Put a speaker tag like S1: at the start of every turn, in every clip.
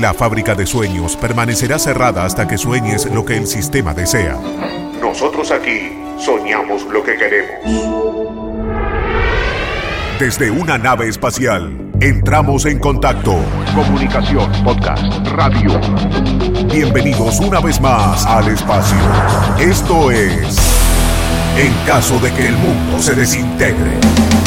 S1: La fábrica de sueños permanecerá cerrada hasta que sueñes lo que el sistema desea. Nosotros aquí soñamos lo que queremos. Desde una nave espacial, entramos en contacto. Comunicación, podcast, radio. Bienvenidos una vez más al espacio. Esto es En caso de que el mundo se desintegre.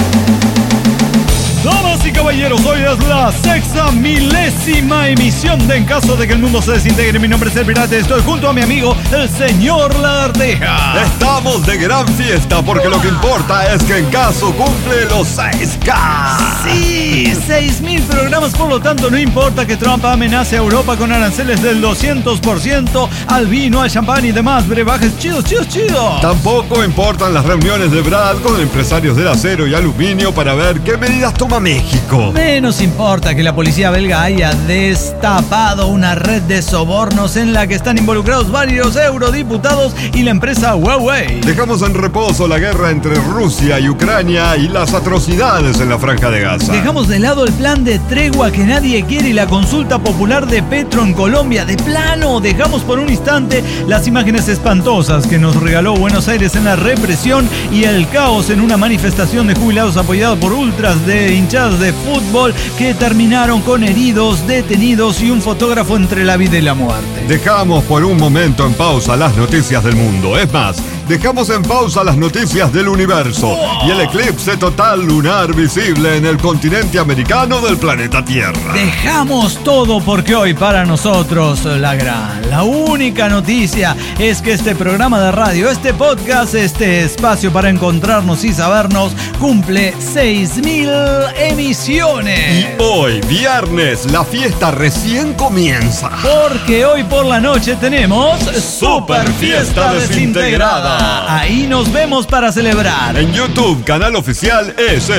S2: Damas y caballeros, hoy es la 6ª emisión de En caso de que el mundo se desintegre. Mi nombre es El Pirata y estoy junto a mi amigo, el señor Lagarteja.
S3: Estamos de gran fiesta porque lo que importa es que En caso cumple los 6K.
S2: Sí, 6.000 programas, por lo tanto no importa que Trump amenace a Europa con aranceles del 200% al vino, al champán y demás brebajes chidos.
S3: Tampoco importan las reuniones de Brad con empresarios del acero y aluminio para ver qué medidas toma México.
S2: Menos importa que la policía belga haya destapado una red de sobornos en la que están involucrados varios eurodiputados y la empresa Huawei.
S3: Dejamos en reposo la guerra entre Rusia y Ucrania y las atrocidades en la Franja de Gaza.
S2: Dejamos de lado el plan de tregua que nadie quiere y la consulta popular de Petro en Colombia. De plano, dejamos por un instante las imágenes espantosas que nos regaló Buenos Aires en la represión y el caos en una manifestación de jubilados apoyada por ultras de hinchadas de fútbol que terminaron con heridos, detenidos y un fotógrafo entre la vida y la muerte.
S3: Dejamos por un momento en pausa las noticias del mundo. Es más, dejamos en pausa las noticias del universo y el eclipse total lunar visible en el continente americano del planeta Tierra.
S2: Dejamos todo porque hoy para nosotros la única noticia es que este programa de radio, este podcast, este espacio para encontrarnos y sabernos cumple 6.000 emisiones.
S3: Y hoy, viernes, la fiesta recién comienza.
S2: Porque hoy por la noche tenemos
S3: Super Fiesta Desintegrada.
S2: Ahí nos vemos para celebrar.
S3: En YouTube, canal oficial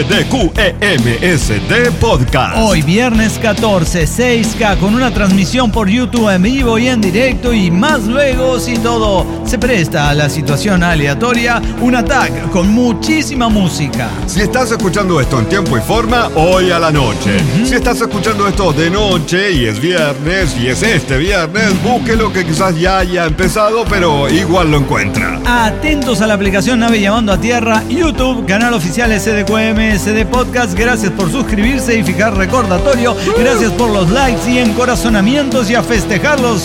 S3: SDQEMSD Podcast.
S2: Hoy viernes 14, 6K, con una transmisión por YouTube en vivo y en directo, y más luego, si todo se presta a la situación aleatoria, un tag con muchísima música.
S3: Si estás escuchando esto en tiempo y forma, hoy a la noche. Si estás escuchando esto de noche y es viernes, y es este viernes, búsquelo que quizás ya haya empezado, pero igual lo encuentra.
S2: Atentos a la aplicación Nave Llamando a Tierra, YouTube, canal oficial SDQMSD Podcast. Gracias por suscribirse y fijar recordatorio. Gracias por los likes y encorazonamientos y a festejar los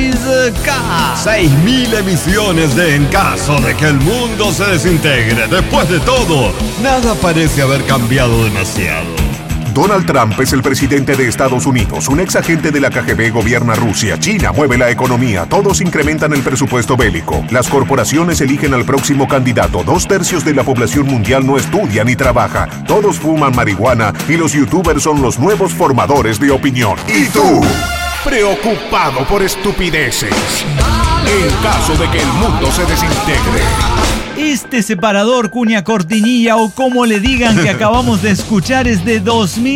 S2: 6K.
S3: 6.000 emisiones de En caso de que el mundo se desintegre. Después de todo, nada parece haber cambiado demasiado.
S1: Donald Trump es el presidente de Estados Unidos. Un ex agente de la KGB gobierna Rusia. China mueve la economía. Todos incrementan el presupuesto bélico. Las corporaciones eligen al próximo candidato. 2/3 de la población mundial no estudia ni trabaja. Todos fuman marihuana y los youtubers son los nuevos formadores de opinión. ¿Y tú? Preocupado por estupideces. En caso de que el mundo se desintegre.
S2: Este separador, cuña, cortinilla o como le digan que acabamos de escuchar es de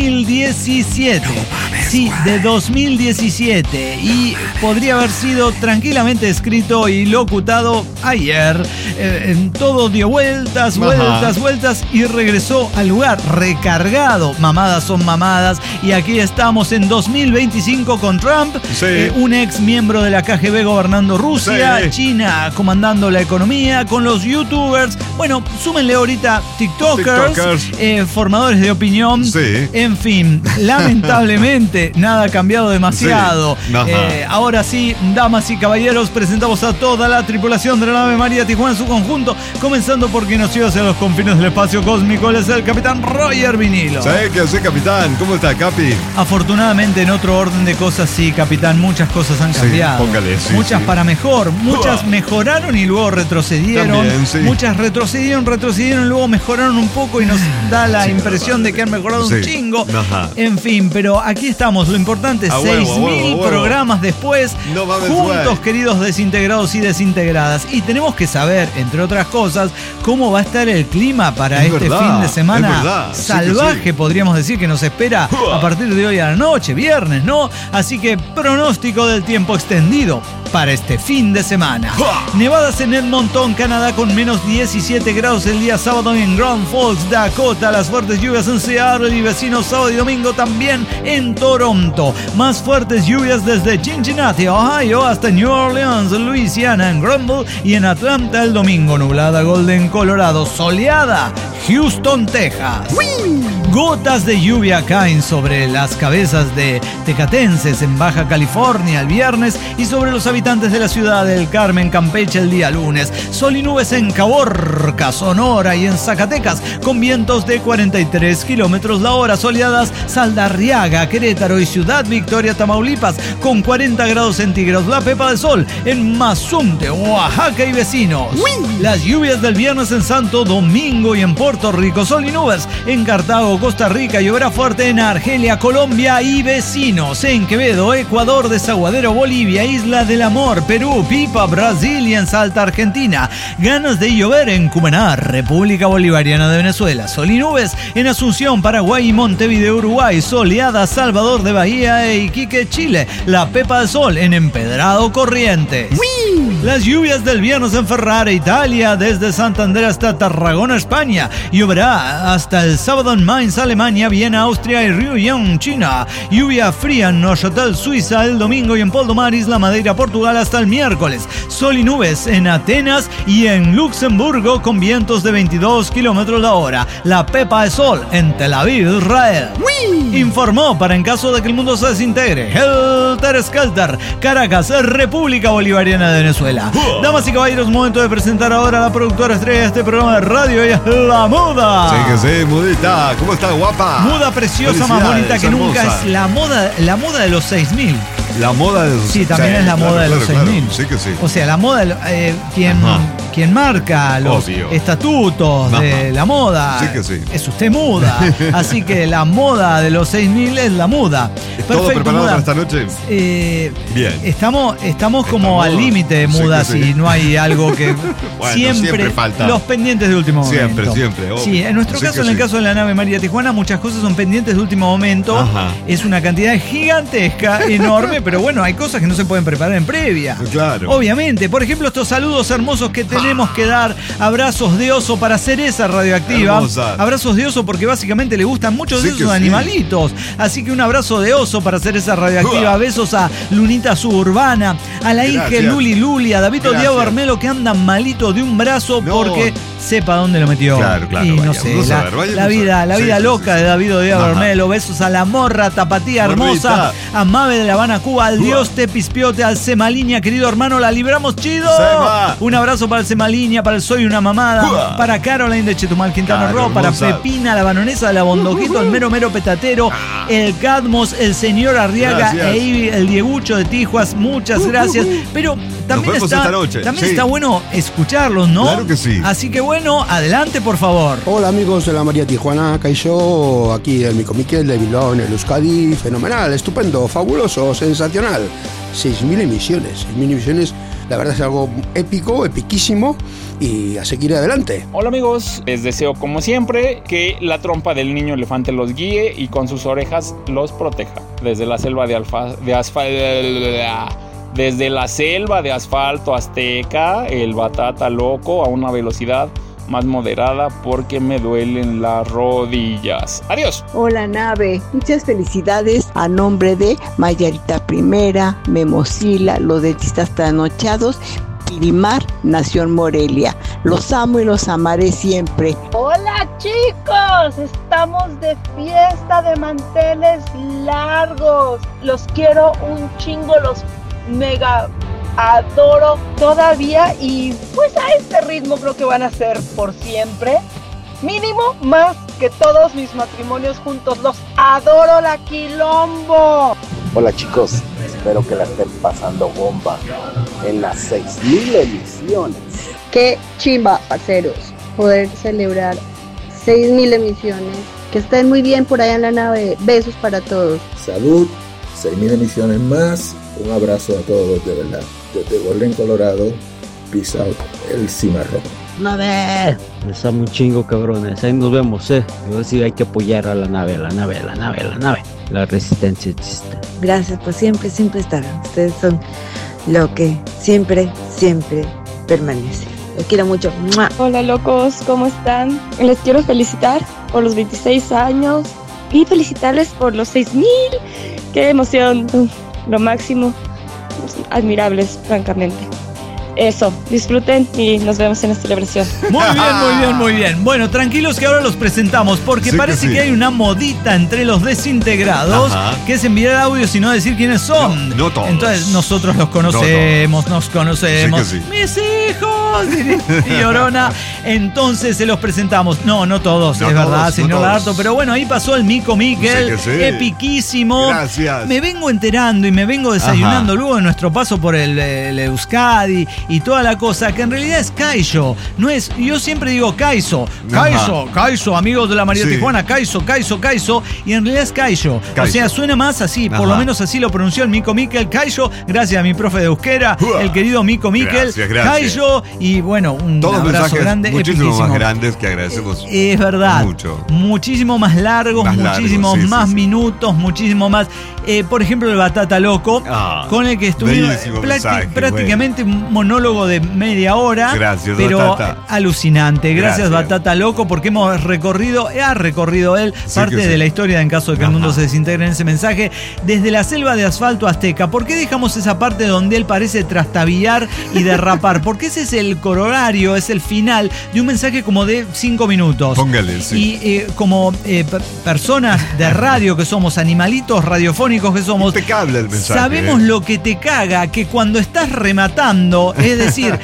S2: 2017. Sí, de 2017. Y podría haber sido tranquilamente escrito y locutado ayer. Todo dio vueltas y regresó al lugar recargado. Mamadas son mamadas. Y aquí estamos en 2025 con Trump, un ex miembro de la KGB gobernando Rusia, China comandando la economía, con los youtubers. Bueno, súmenle ahorita TikTokers. Formadores de opinión. En fin, lamentablemente nada ha cambiado demasiado. Ahora sí, damas y caballeros, presentamos a toda la tripulación de la nave María Tijuana en su conjunto, comenzando por quien nos lleva hacia los confines del espacio cósmico. Él es el capitán Roger Vinilo.
S3: ¿Qué hace, capitán? ¿Cómo está, Capi?
S2: Afortunadamente, en otro orden de cosas, sí, capitán, muchas cosas han cambiado. Muchas para mejor, muchas mejoraron y luego retrocedieron.
S3: También,
S2: muchas retrocedieron y luego mejoraron un poco y nos da la impresión de que han mejorado un chingo. En fin, pero aquí estamos. Lo importante es 6.000 programas después, juntos, queridos desintegrados y desintegradas. Y tenemos que saber, entre otras cosas, cómo va a estar el clima para fin de semana salvaje, podríamos decir, que nos espera a partir de hoy a la noche, viernes, ¿no? Así que pronóstico del tiempo extendido para este fin de semana. Nevadas en Edmonton, Canadá, con menos 17 grados el día sábado en Grand Falls, Dakota. Las fuertes lluvias en Seattle y vecinos sábado y domingo también en Toronto. Más fuertes lluvias desde Cincinnati, Ohio, hasta New Orleans, Luisiana, en Grumble y en Atlanta el domingo. Nublada Golden, Colorado. Soleada Houston, Texas. Gotas de lluvia caen sobre las cabezas de tecatenses en Baja California el viernes y sobre los habitantes de la ciudad del Carmen, Campeche, el día lunes. Sol y nubes en Caborca, Sonora y en Zacatecas con vientos de 43 kilómetros la hora. Soleadas Saldarriaga, Querétaro y Ciudad Victoria, Tamaulipas con 40 grados centígrados. La Pepa del Sol en Mazunte, Oaxaca y vecinos. Las lluvias del viernes en Santo Domingo y en Puerto Rico. Sol y nubes en Cartago, Costa Rica. Lloverá fuerte en Argelia, Colombia y vecinos. En Quevedo, Ecuador, Desaguadero, Bolivia, Isla del Amor, Perú, Pipa, Brasil y en Salta, Argentina. Ganas de llover en Cumaná, República Bolivariana de Venezuela. Sol y nubes en Asunción, Paraguay y Montevideo, Uruguay. Soleada Salvador de Bahía e Iquique, Chile. La Pepa del Sol en Empedrado, Corrientes. Las lluvias del viernes en Ferrara, Italia, desde Santander hasta Tarragona, España. Lloverá hasta el sábado en Mainz, Alemania, Viena, Austria y Ryuyang, China. Lluvia fría en Neuchâtel, Suiza, el domingo y en Poldomar, Isla Madeira, Portugal, hasta el miércoles. Sol y nubes en Atenas y en Luxemburgo con vientos de 22 kilómetros la hora. La Pepa de Sol en Tel Aviv, Israel. Informó para en caso de que el mundo se desintegre. Helter Skelter, Caracas, República Bolivariana de Venezuela. Damas y caballeros, momento de presentar ahora a la productora estrella de este programa de radio. Ella es la Muda.
S3: Sí que sí, Mudita. ¿Cómo está, guapa?
S2: Muda preciosa, más bonita que nunca. Es la moda de los 6000.
S3: La moda de los...
S2: Sí, también es la moda de los 6000.
S3: Sí que sí.
S2: O sea, la moda, quien marca los estatutos de la moda,
S3: sí que sí,
S2: es usted, Muda. Así que la moda de los 6000 es la Muda.
S3: ¿Todo preparado para esta noche? Bien.
S2: Estamos como al límite, Muda, sí, si no hay algo que...
S3: Bueno, siempre falta.
S2: Los pendientes de último momento.
S3: Siempre. Obvio.
S2: Sí, en nuestro caso, en el caso de la nave María Tijuana, muchas cosas son pendientes de último momento. Ajá. Es una cantidad gigantesca, enorme, pero bueno, hay cosas que no se pueden preparar en previa.
S3: Claro.
S2: Obviamente. Por ejemplo, estos saludos hermosos que tenemos que dar. Abrazos de oso para Cereza Radioactiva.
S3: Hermosa.
S2: Abrazos de oso porque básicamente le gustan muchos de esos animalitos. Así que un abrazo de oso para Cereza Radioactiva. Besos a Lunita Suburbana, a la Inge Luli, a David Diego Armelo, que anda malito de un brazo porque sepa dónde lo metió.
S3: Claro.
S2: Y no sé, la vida loca de David Diego Armelo. Besos a la Morra Tapatía hermosa, a Mabe de La Habana, Cuba, al Dios te pispiote, al Semaliña, querido hermano, la libramos chido. Un abrazo para el Semaliña, para el Soy una mamada, para Caroline de Chetumal, Quintana Roo, para Pepina, la banonesa de la Bondojito, el mero petatero, el Cadmos, el señor Arriaga e Ivy, el Diegucho de Tijuas, muchas gracias. Pero también está bueno escucharlos, ¿no?
S3: Claro que sí.
S2: Así que bueno, adelante por favor.
S4: Hola amigos de la María Tijuana, Caixó, aquí el Mico Miquel de Bilbao en el Euskadi. Fenomenal, estupendo, fabuloso, sensacional. 6.000 emisiones. 6.000 emisiones, la verdad es algo épico, epiquísimo, y a seguir adelante.
S5: Hola amigos, les deseo como siempre que la trompa del niño elefante los guíe y con sus orejas los proteja. Desde la selva desde la selva de asfalto azteca, el batata loco a una velocidad más moderada porque me duelen las rodillas. Adiós.
S6: Hola nave, muchas felicidades a nombre de Mayarita Primera, Memosila, los dentistas trasnochados, Pirimar, Nación Morelia. Los amo y los amaré siempre.
S7: Hola chicos, estamos de fiesta de manteles largos. Los quiero un chingo, los mega adoro todavía y pues a este ritmo creo que van a ser por siempre. Mínimo más que todos mis matrimonios juntos. Los adoro, la quilombo.
S8: Hola chicos, espero que la estén pasando bomba en las 6.000 emisiones.
S9: Qué chimba, parceros, poder celebrar 6.000 emisiones. Que estén muy bien por allá en la nave. Besos para todos.
S10: Salud, 6.000 emisiones más. Un abrazo a todos, de verdad. Desde Golden, Colorado, peace out, el cimarrón.
S11: Nave, les amo un chingo, cabrones. Ahí nos vemos, Yo sí hay que apoyar a la nave. La resistencia existe.
S6: Gracias por siempre estar. Ustedes son
S12: lo que siempre, siempre permanece. Los quiero mucho. ¡Mua!
S13: Hola locos, ¿cómo están? Les quiero felicitar por los 26 años y felicitarles por los 6,000. ¡Qué emoción! Lo máximo. Admirables, francamente. Eso, disfruten y nos vemos en la celebración.
S2: Muy bien, muy bien, muy bien. Bueno, tranquilos que ahora los presentamos porque parece que hay una modita entre los desintegrados. Ajá. Que es enviar audios y no decir quiénes son.
S3: No todos.
S2: Entonces nosotros los conocemos, nos conocemos. Sí. Mis hijos, y Orona. Entonces se los presentamos. No todos, es verdad, señor Lagarto. Pero bueno, ahí pasó el Mico Miquel, epiquísimo.
S3: Gracias.
S2: Me vengo enterando y me vengo desayunando luego de nuestro paso por el Euskadi y toda la cosa, que en realidad es Kaiso. No es, yo siempre digo Kaiso, amigos de la María Tijuana, Kaiso, y en realidad es Kaiso. O sea, suena más así, por lo menos así lo pronunció el Mico Miquel, Kaiso, gracias a mi profe de euskera, el querido Mico Miquel, Kaiso, y bueno, un abrazo grande,
S3: muchísimo más grandes que agradecemos.
S2: Es verdad, muchísimo más largos, muchísimos más minutos, muchísimo más. Por ejemplo, el Batata Loco, con el que estuvimos prácticamente un monólogo de media hora.
S3: Gracias,
S2: pero
S3: Batata.
S2: Alucinante. Gracias, Batata Loco, porque ha recorrido él parte de la historia en caso de que el mundo se desintegre en ese mensaje. Desde la selva de asfalto azteca. ¿Por qué dejamos esa parte donde él parece trastabillar y derrapar? Porque ese es el corolario, es el final de un mensaje como de 5 minutos.
S3: Póngale, sí.
S2: Y como personas de radio que somos, animalitos radiofónicos que somos,
S3: impecable el mensaje,
S2: sabemos lo que te caga, que cuando estás rematando, es decir,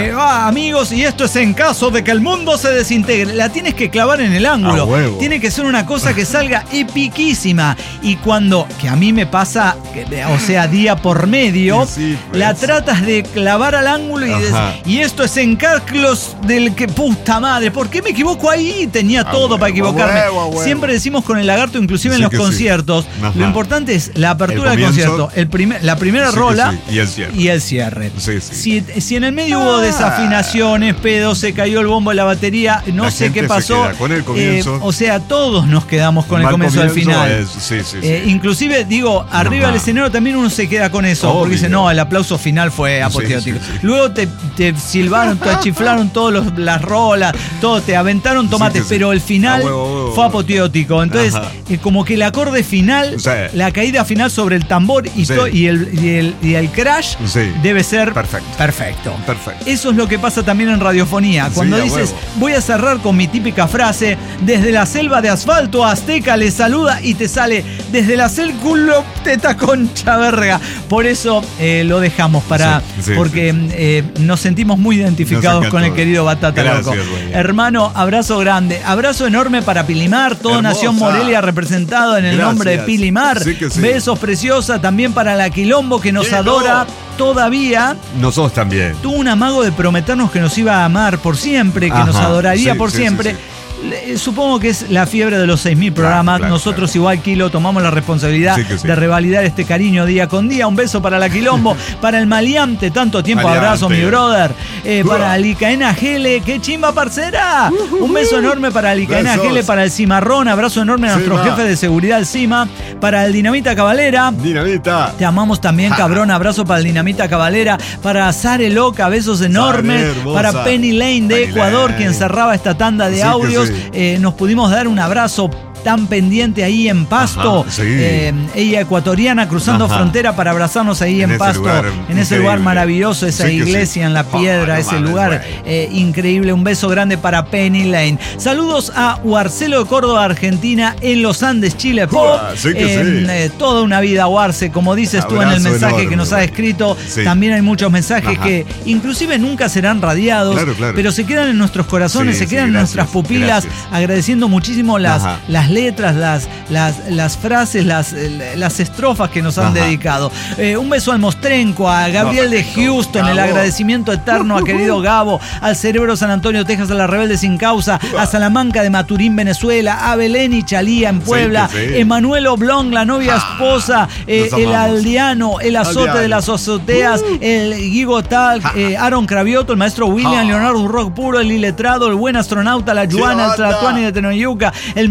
S2: amigos, y esto es en caso de que el mundo se desintegre, la tienes que clavar en el ángulo. Tiene que ser una cosa que salga epiquísima. Y cuando, que a mí me pasa, o sea, día por medio, la tratas de clavar al ángulo y esto es en Carlos del que, puta madre, ¿por qué me equivoco ahí? Tenía todo para equivocarme. Siempre decimos con el Lagarto, inclusive en los conciertos, lo importante es la apertura del concierto, la primera rola y el cierre. Si en el medio hubo desafinaciones, pedos, se cayó el bombo de la batería, no sé qué pasó.
S3: Con el comienzo.
S2: O sea, todos nos quedamos con el comienzo del final. Inclusive, digo, arriba del escenario también uno se queda con eso, porque dice, no, el aplauso final fue apoteótico. Luego te silbaron, te chiflaron todas las rolas, todo, te aventaron tomates, pero el final fue apoteótico. Entonces, como que el acorde final, la caída final sobre el tambor y el crash debe ser perfecto. Eso es lo que pasa también en radiofonía. Cuando dices, voy a cerrar con mi típica frase, desde la selva de asfalto azteca le saluda, y te sale desde la culo teta concha verga. Por eso lo dejamos porque nos sentimos muy identificados con el querido Batata Loco. Hermano, abrazo grande, abrazo enorme para Pilimar, toda Nación Morelia representado en el nombre de Pilimar. Besos preciosa también para la Quilombo, que nos adora todavía.
S3: Nosotros también.
S2: Tuvo un amago de prometernos que nos iba a amar por siempre, que nos adoraría por siempre. Supongo que es la fiebre de los 6.000 programas. Nosotros igual, Kilo, tomamos la responsabilidad de revalidar este cariño día con día. Un beso para la Quilombo, para el Maleante, tanto tiempo, abrazo mi brother, para Alicaena Gele, qué chimba parcera. Un beso enorme para Alicaena Gele, para el Cimarrón, abrazo enorme a nuestro jefe de seguridad, el Cima, para el Dinamita Cabalera.
S3: Dinamita,
S2: te amamos también, cabrón. Abrazo para el Dinamita Cabalera, para Sare Loca, besos enormes, para Penny Lane de Ecuador, quien cerraba esta tanda de audios. Nos pudimos dar un abrazo tan pendiente ahí en Pasto. Ella ecuatoriana cruzando frontera para abrazarnos ahí en Pasto, en ese lugar maravilloso, esa iglesia en la piedra, ese lugar increíble. Un beso grande para Penny Lane. Saludos a Huarcelo de Córdoba, Argentina, en los Andes, Chile Pop. Toda una vida, Huarce, como dices tú en el mensaje que nos has escrito. También hay muchos mensajes que inclusive nunca serán radiados, pero se quedan en nuestros corazones, se quedan en nuestras pupilas, agradeciendo muchísimo las letras, las frases, las estrofas que nos han dedicado. Un beso al Mostrenco, a Gabriel de Houston, el agradecimiento eterno a querido Gabo, al Cerebro San Antonio, Texas, a la Rebelde Sin Causa, a Salamanca de Maturín, Venezuela, a Belén y Chalía en Puebla, Emanuel Oblong, la novia esposa, el Aldeano, el Azote de las Azoteas, el Guigo Tal, Aaron Cravioto, el maestro William, Leonardo Rock Puro, el iletrado, el buen astronauta, la Yuana, el Tlatuani de Tenoyuca, el Mr.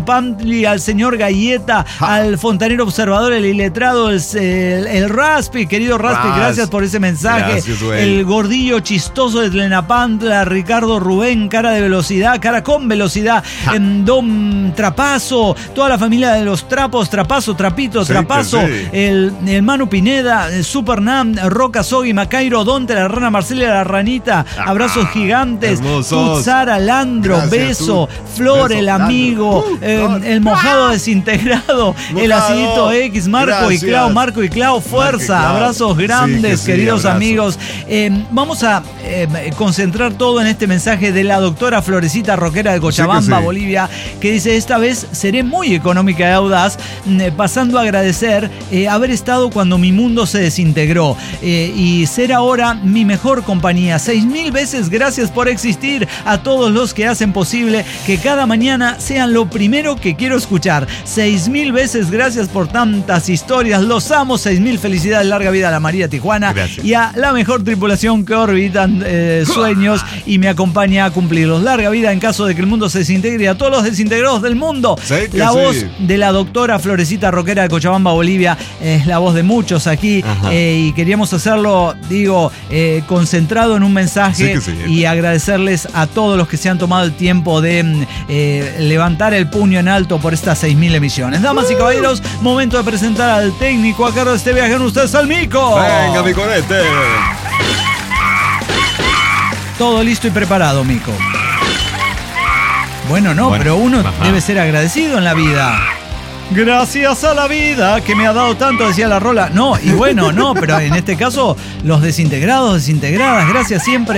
S2: Pampli, al señor Galleta, al fontanero observador, el iletrado, el Raspi, querido Raspi, gracias por ese mensaje.
S3: Gracias, güey.
S2: El gordillo chistoso de Tlenapantla, Ricardo Rubén, cara de velocidad, cara con velocidad, Don Trapazo, toda la familia de los Trapos, Trapazo, Trapito,
S3: Sí,
S2: Trapazo,
S3: que sí.
S2: el Manu Pineda, el Super Nam, Roca Sogui, Macairo, Donte, la Rana Marcela, la Ranita, abrazos gigantes,
S3: hermosos.
S2: Tutsara, Landro,
S3: Gracias,
S2: Beso,
S3: Tut.
S2: Flor,
S3: Beso,
S2: el amigo,
S3: Landro.
S2: el mojado desintegrado, el
S3: Mojado.
S2: acidito X, Marco y Clau,
S3: Gracias.
S2: fuerza,
S3: Clau.
S2: abrazos grandes,
S3: Sí, que sí,
S2: queridos
S3: abrazo.
S2: amigos. Vamos a concentrar todo en este mensaje de la doctora Florecita Roquera de Cochabamba,
S3: Sí que sí.
S2: Bolivia, que dice: esta vez seré muy económica y audaz, pasando a agradecer haber estado cuando mi mundo se desintegró y ser ahora mi mejor compañía. 6.000 veces gracias por existir a todos los que hacen posible que cada mañana sean lo primero que quiero escuchar. 6.000 veces gracias por tantas historias, los amo. 6.000 felicidades, larga vida a la María Tijuana.
S3: Gracias.
S2: Y a la mejor tripulación que orbitan sueños y me acompaña a cumplirlos. Larga vida en caso de que el mundo se desintegre, y a todos los desintegrados del mundo.
S3: Sí, que
S2: La
S3: sí.
S2: voz de la doctora Florecita Roquera de Cochabamba, Bolivia, es la voz de muchos aquí, y queríamos hacerlo, concentrado en un mensaje,
S3: Sí, que sí.
S2: y agradecerles a todos los que se han tomado el tiempo de levantar el puño en alto por estas 6.000 emisiones. Damas y caballeros, momento de presentar al técnico a cargo de este viaje en ustedes, al Mico.
S3: Venga, mi conete.
S2: Todo listo y preparado, Mico. Bueno, pero uno debe ser agradecido en la vida. Gracias a la vida que me ha dado tanto, decía la rola. No, y bueno, no, pero en este caso, los desintegrados, desintegradas, gracias siempre.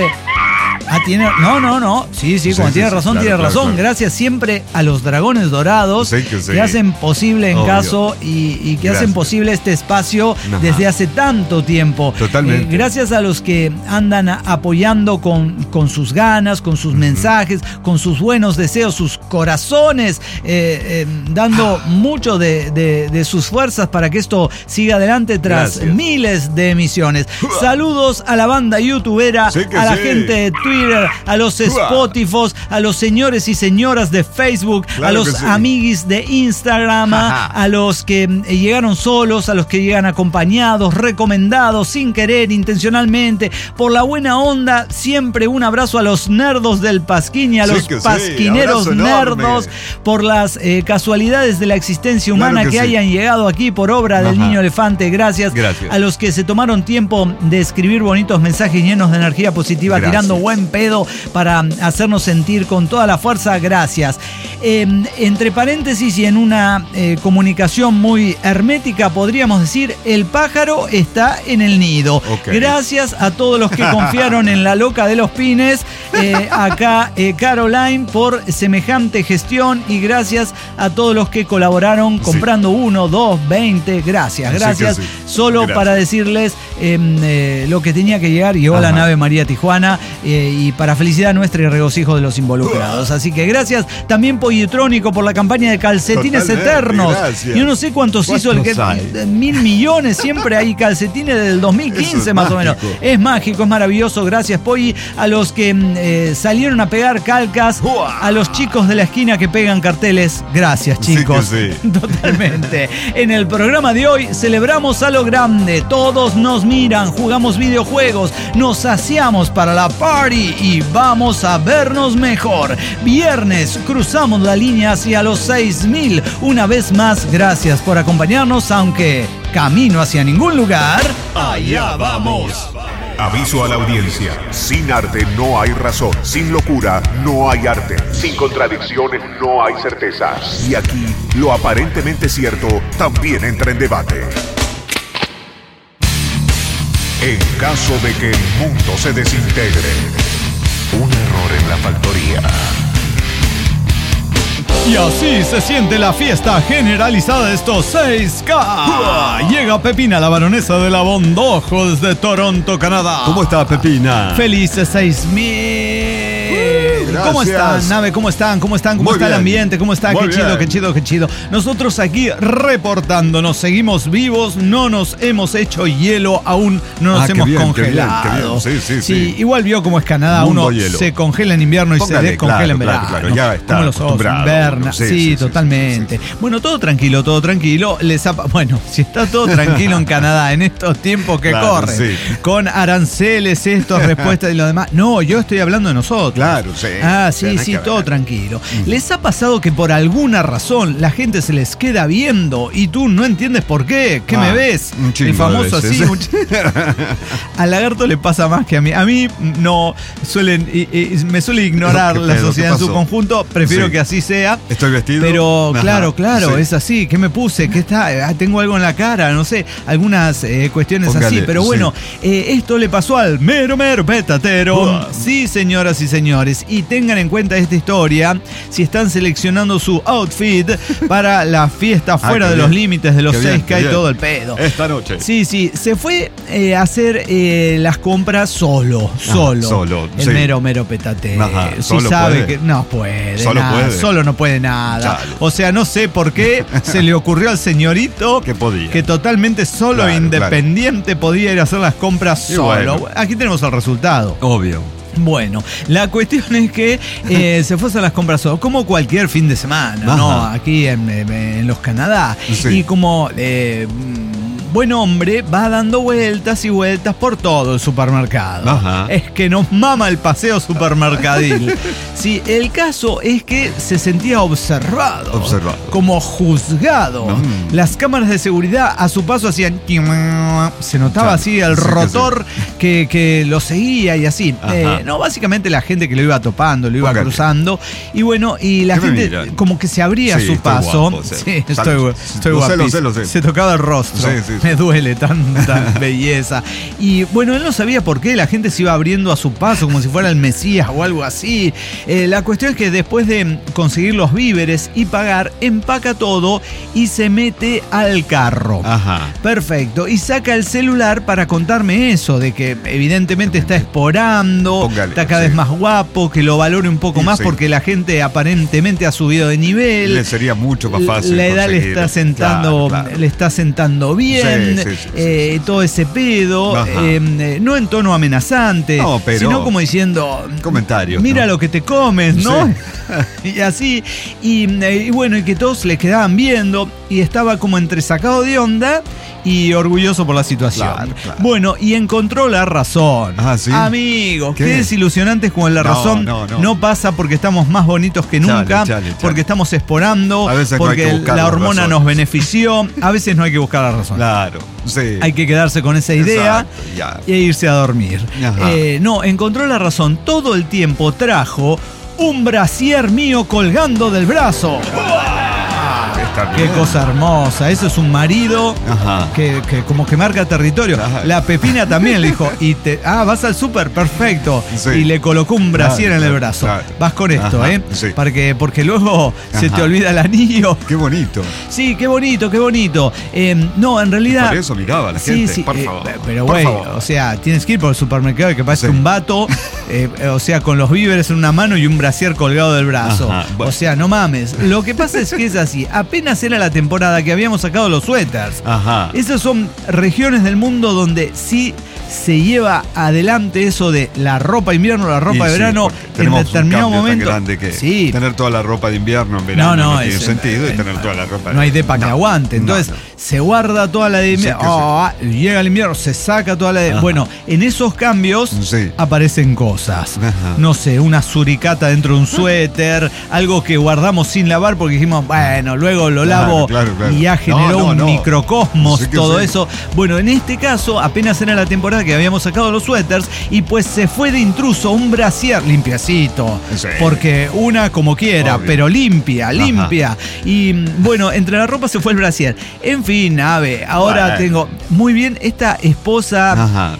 S2: No. Sí, como tiene razón, tiene razón. Gracias siempre a los dragones dorados que hacen posible en
S3: Obvio.
S2: caso y que hacen
S3: Gracias.
S2: posible este espacio desde hace tanto tiempo.
S3: Totalmente.
S2: Gracias a los que andan apoyando con sus ganas, con sus mensajes, con sus buenos deseos, sus corazones, dando mucho de sus fuerzas para que esto siga adelante tras
S3: Gracias.
S2: miles de emisiones. Saludos a la banda youtubera,
S3: Sí que
S2: a la
S3: sí.
S2: gente de Twitter, a los Spotify, a los señores y señoras de Facebook,
S3: Claro
S2: a los
S3: que sí.
S2: amiguis de Instagram, a los que llegaron solos, a los que llegan acompañados, recomendados, sin querer, intencionalmente, por la buena onda. Siempre un abrazo a los nerdos del Pasquín y a
S3: Sí
S2: los
S3: que sí,
S2: pasquineros
S3: abrazo enorme.
S2: nerdos, por las casualidades de la existencia
S3: Claro
S2: humana
S3: que
S2: que
S3: sí.
S2: hayan llegado aquí por obra del
S3: Ajá.
S2: Niño Elefante. Gracias. A los que se tomaron tiempo de escribir bonitos mensajes llenos de energía positiva,
S3: Gracias.
S2: tirando buen pedo para hacernos sentir con toda la fuerza. Gracias. Entre paréntesis y en una comunicación muy hermética, podríamos decir: el pájaro está en el nido.
S3: Ok.
S2: Gracias a todos los que confiaron en la loca de los pines. Acá Caroline por semejante gestión, y gracias a todos los que colaboraron comprando 1, 2, 20. Gracias.
S3: Sí.
S2: Solo
S3: Gracias.
S2: para decirles lo que tenía que llegar, llegó la nave María Tijuana, y para felicidad nuestra y regocijo de los involucrados. Así que gracias también Pollitrónico por la campaña de calcetines
S3: Totalmente,
S2: eternos.
S3: gracias.
S2: Yo no sé cuántos hizo el que.
S3: ¿Cuántos hay?
S2: 1.000 millones, siempre hay calcetines del 2015
S3: Eso es
S2: más o menos.
S3: mágico.
S2: Es mágico, es maravilloso. Gracias, Polly. A los que salieron a pegar calcas, a los chicos de la esquina que pegan carteles. Gracias,
S3: Sí que
S2: chicos.
S3: sí.
S2: Totalmente. En el programa de hoy celebramos a lo grande. Todos nos miran, jugamos videojuegos, nos saciamos para la party y vamos a vernos mejor. Viernes cruzamos la línea hacia los 6.000. Una vez más, gracias por acompañarnos, aunque camino hacia ningún lugar.
S1: Allá vamos. Aviso a la audiencia: sin arte no hay razón, sin locura no hay arte, sin contradicciones no hay certeza. Y aquí, lo aparentemente cierto también entra en debate. En caso de que el mundo se desintegre, un error en la factoría.
S2: Y así se siente la fiesta generalizada de estos 6K. Llega Pepina, la baronesa de la Bondojo, desde Toronto, Canadá.
S3: ¿Cómo está, Pepina?
S2: Felices 6.000. ¿Cómo están, Nave? ¿Cómo están? ¿Cómo está el ambiente? ¿Cómo está? Qué chido. Nosotros aquí reportándonos, seguimos vivos, no nos hemos hecho hielo, aún no nos hemos congelado.
S3: Qué bien. Sí.
S2: Igual vio cómo es Canadá, uno se congela en invierno y se descongela en verano.
S3: Claro, ya está.
S2: Como los osos, inverna. Sí, totalmente. Bueno, todo tranquilo. Bueno, si está todo tranquilo en Canadá en estos tiempos que corren, con aranceles, respuestas y lo demás. No, yo estoy hablando de nosotros.
S3: Claro, sí.
S2: Todo tranquilo. ¿Les ha pasado que por alguna razón la gente se les queda viendo y tú no entiendes por qué? ¿Qué me ves? El famoso así. Al lagarto le pasa más que a mí. A mí no me suele ignorar la sociedad en su conjunto. Prefiero que así sea.
S3: Estoy vestido.
S2: Pero claro, es así. ¿Qué me puse? ¿Qué está? Tengo algo en la cara, no sé. Algunas cuestiones así. Pero bueno, esto le pasó al mero petatero. Sí, señoras y señores. Y tengan en cuenta esta historia si están seleccionando su outfit para la fiesta fuera de los límites de los 6K y todo el pedo.
S3: Esta noche.
S2: Sí, se fue a hacer las compras solo. El mero petatero. Si sabe que no puede solo no puede nada. Chale. O sea, no sé por qué se le ocurrió al señorito que totalmente solo independiente podía ir a hacer las compras solo. Bueno. Aquí tenemos el resultado.
S3: Obvio.
S2: Bueno, la cuestión es que se fue a hacer las compras solo, como cualquier fin de semana, ¿no? Aquí en los Canadá. Sí. Y como buen hombre va dando vueltas y vueltas por todo el supermercado. Es que nos mama el paseo supermercadil. Sí, el caso es que se sentía observado. Como juzgado. Las cámaras de seguridad a su paso hacían... Se notaba así el rotor que lo seguía y así. No, básicamente la gente que lo iba topando, lo iba cruzando. Y bueno, y la gente como que se abría a su paso. Guapo, estoy guapísimo. Lo sé. Se tocaba el rostro. Me duele tanta belleza. Y bueno, él no sabía por qué la gente se iba abriendo a su paso como si fuera el Mesías o algo así. La cuestión es que después de conseguir los víveres y pagar, empaca todo y se mete al carro. Perfecto. Y saca el celular para contarme eso, de que evidentemente está explorando, está cada vez más guapo, que lo valore un poco más porque la gente aparentemente ha subido de nivel.
S3: Le sería mucho más fácil.
S2: La edad le está sentando bien. Todo ese pedo, no en tono amenazante, sino como diciendo
S3: comentarios,
S2: mira lo que te comes, ¿no? Y así, y bueno, y que todos le quedaban viendo y estaba como entre sacado de onda y orgulloso por la situación. Claro. Bueno, y encontró la razón. ¿Sí? Amigos, qué desilusionantes como la razón no pasa porque estamos más bonitos que nunca, porque estamos explorando, porque la hormona nos benefició. A veces no hay que buscar la razón.
S3: Claro,
S2: hay que quedarse con esa idea e irse a dormir. No, encontró la razón. Todo el tiempo trajo un brasier mío colgando del brazo. Qué cosa hermosa. Eso es un marido que como que marca territorio. La Pepina también le dijo, vas al súper, perfecto. Y le colocó un brasier en el brazo. Vas con esto, porque luego se te olvida el anillo.
S3: Qué bonito.
S2: Sí, qué bonito. No, en realidad.
S3: Por eso miraba la gente, por favor.
S2: Pero güey, o sea, tienes que ir por el supermercado que parece un vato, o sea, con los víveres en una mano y un brasier colgado del brazo. Bueno. O sea, no mames. Lo que pasa es que es así. Apenas era la temporada que habíamos sacado los suéteres. Esas son regiones del mundo donde sí se lleva adelante eso de la ropa de invierno, la ropa de verano en determinado momento.
S3: Tener toda la ropa de invierno en verano no tiene sentido y tener toda la ropa de
S2: no hay depa que aguante. Entonces se guarda toda la de invierno. Llega el invierno, se saca toda la de. Bueno, en esos cambios aparecen cosas. No sé, una suricata dentro de un suéter, algo que guardamos sin lavar porque dijimos, bueno, luego lo lavo y ya generó un microcosmos, todo eso. Bueno, en este caso, apenas era la temporada que habíamos sacado los suéteres y pues se fue de intruso un brasier limpiacito. Porque una como quiera, pero limpia. Y bueno, entre la ropa se fue el brasier. En fin, ahora tengo muy bien esta esposa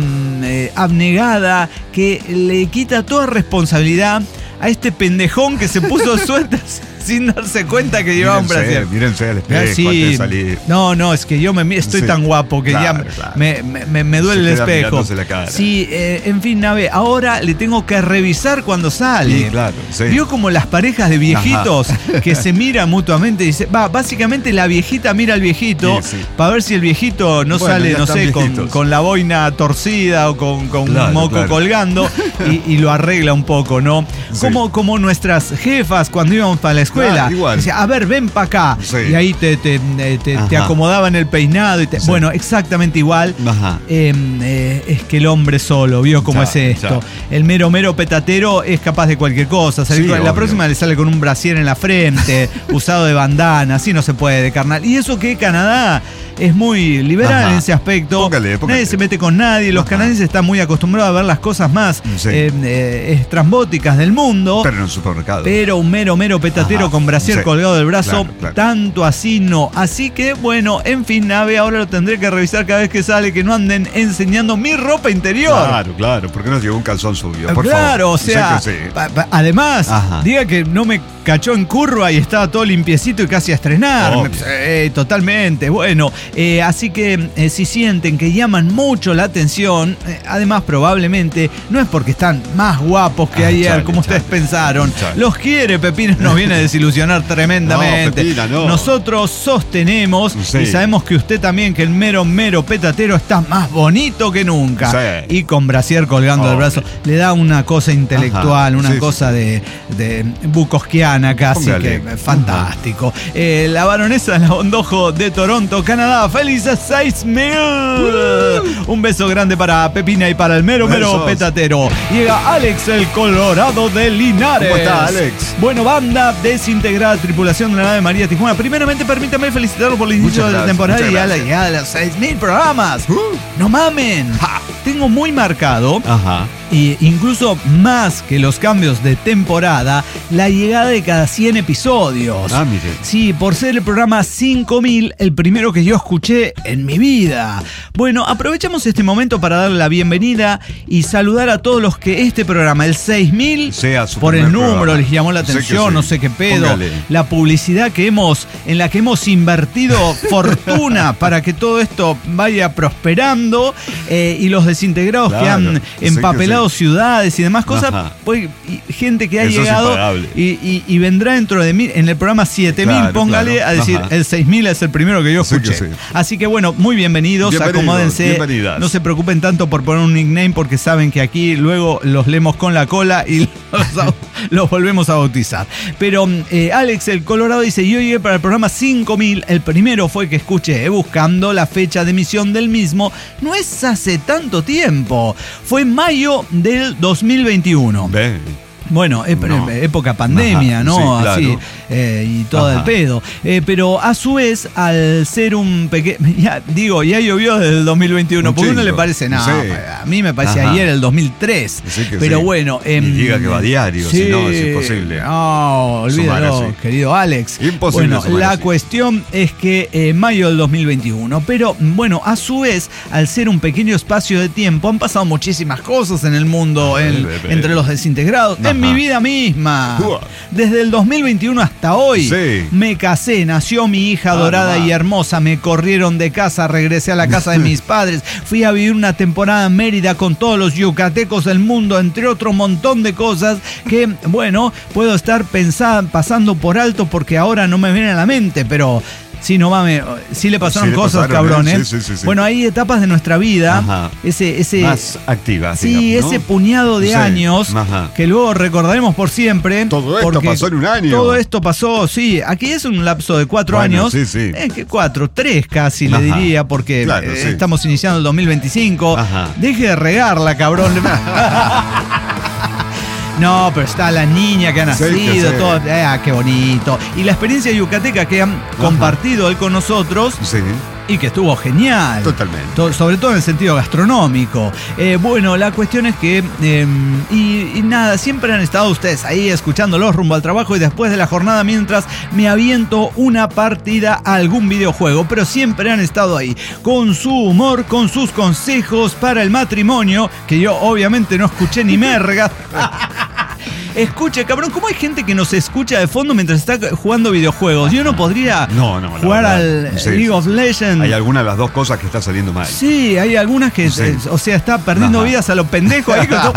S2: abnegada que le quita toda responsabilidad a este pendejón que se puso suéteres. sin darse cuenta que llevaba un brasier.
S3: Mírense al espejo
S2: Sí.
S3: antes de salir.
S2: No, es que yo estoy tan guapo que
S3: claro,
S2: ya me duele el espejo.
S3: La cara.
S2: Sí, en fin, Nave, ahora le tengo que revisar cuando sale.
S3: Sí, claro. Sí.
S2: Vio como las parejas de viejitos que se miran mutuamente. Dice, básicamente la viejita mira al viejito para ver si el viejito no sale, no sé, con la boina torcida o con un moco colgando y lo arregla un poco, ¿no?
S3: Sí.
S2: Como nuestras jefas cuando íbamos para la escuela. Decía, a ver, ven para acá.
S3: Sí.
S2: Y ahí te acomodaban el peinado. Bueno, exactamente igual. Es que el hombre solo, vio cómo es esto. El mero petatero es capaz de cualquier cosa. La próxima le sale con un brasier en la frente, usado de bandana. Así no se puede, carnal. Y eso que Canadá es muy liberal en ese aspecto. Póngale. Nadie se mete con nadie. Los canadienses están muy acostumbrados a ver las cosas más estrambóticas del mundo.
S3: Pero en un supermercado.
S2: Pero un mero petatero con brasier colgado del brazo, tanto así no. Así que, bueno, en fin, Nave, ahora lo tendré que revisar cada vez que sale, que no anden enseñando mi ropa interior.
S3: Claro, porque nos llegó un calzón suyo, por
S2: favor. O sea, además, diga que no me cachó en curva y estaba todo limpiecito y casi a estrenar. Totalmente. Bueno, así que si sienten que llaman mucho la atención, además probablemente no es porque están más guapos que ayer, como ustedes pensaron. Los quiere, Pepina nos viene a desilusionar tremendamente.
S3: No, Pepina, no.
S2: Nosotros sostenemos y sabemos que usted también, que el mero petatero está más bonito que nunca. Y con brasier colgando del brazo, le da una cosa intelectual, una cosa de bukowskiana casi, que fantástico. La baronesa de la Bondojo de Toronto, Canadá, felices 6,000. Un beso grande para Pepina y para el mero petatero. Llega Alex, el Colorado de Linares.
S3: ¿Cómo está, Alex?
S2: Bueno, banda desintegrada, tripulación de la nave María Tijuana. Primeramente, permítame felicitarlo por el inicio de la temporada y a la llegada de los 6,000 programas. ¡No mamen! Tengo muy marcado, y incluso más que los cambios de temporada, la llegada de cada 100 episodios.
S3: Mire.
S2: Sí, por ser el programa 5,000, el primero que yo escuché en mi vida. Bueno, aprovechamos este momento para darle la bienvenida y saludar a todos los que este programa, el 6,000, por el número, programa les llamó la atención, no sé qué pedo. Póngale. La publicidad en la que hemos invertido fortuna para que todo esto vaya prosperando, y los desintegrados que han empapelado ciudades y demás cosas, pues, y gente que ha llegado y vendrá dentro de mí en el programa 7,000, póngale a decir, el 6,000 es el primero que yo escuché. Así que bueno, muy bienvenidos, acomódense, no se preocupen tanto por poner un nickname, porque saben que aquí luego los leemos con la cola y los volvemos a bautizar. Pero Alex, el Colorado, dice, yo llegué para el programa 5,000, el primero fue que escuché, buscando la fecha de emisión del mismo, no es hace tanto tiempo, fue en mayo del 2021. Bueno, época pandemia, ¿no?
S3: Sí, claro.
S2: Así, y todo el pedo. Pero a su vez, al ser un pequeño... Ya llovió desde el 2021, porque a uno le parece nada. A mí me parece ayer el 2003. Pero bueno...
S3: y diga que va diario, si no es imposible.
S2: No, olvídalo, querido Alex.
S3: Imposible.
S2: Bueno, la cuestión es que mayo del 2021. Pero bueno, a su vez, al ser un pequeño espacio de tiempo, han pasado muchísimas cosas en el mundo, entre los desintegrados. Mi vida misma. Desde el 2021 hasta hoy me casé, nació mi hija dorada y hermosa, me corrieron de casa, regresé a la casa de mis padres, fui a vivir una temporada en Mérida con todos los yucatecos del mundo, entre otro montón de cosas que, bueno, puedo estar pasando por alto porque ahora no me vienen a la mente, pero... Sí, no mames, sí le pasaron cosas, cabrones.
S3: Sí.
S2: Bueno, hay etapas de nuestra vida, ese
S3: más activas,
S2: sí,
S3: digamos, ¿no?
S2: Ese puñado de años que luego recordaremos por siempre.
S3: Todo esto pasó en un año.
S2: Todo esto pasó, sí. Aquí es un lapso de 4 años.
S3: Sí.
S2: ¿Qué 4? 3 casi le diría, porque estamos iniciando el 2025. Deje de regarla, cabrón. No, pero está la niña que ha nacido, todo. Qué bonito. Y la experiencia yucateca que han compartido él con nosotros. Y que estuvo genial.
S3: Totalmente.
S2: Sobre todo en el sentido gastronómico. Bueno, la cuestión es que... y nada, siempre han estado ustedes ahí escuchándolos rumbo al trabajo y después de la jornada mientras me aviento una partida a algún videojuego. Pero siempre han estado ahí, con su humor, con sus consejos para el matrimonio, que yo obviamente no escuché ni merga. Escuche, cabrón, ¿cómo hay gente que nos escucha de fondo mientras está jugando videojuegos? Yo no podría jugar al League of Legends.
S3: Hay alguna de las dos cosas que está saliendo mal.
S2: Sí, hay algunas que, o sea, está perdiendo vidas a los pendejos ahí con todo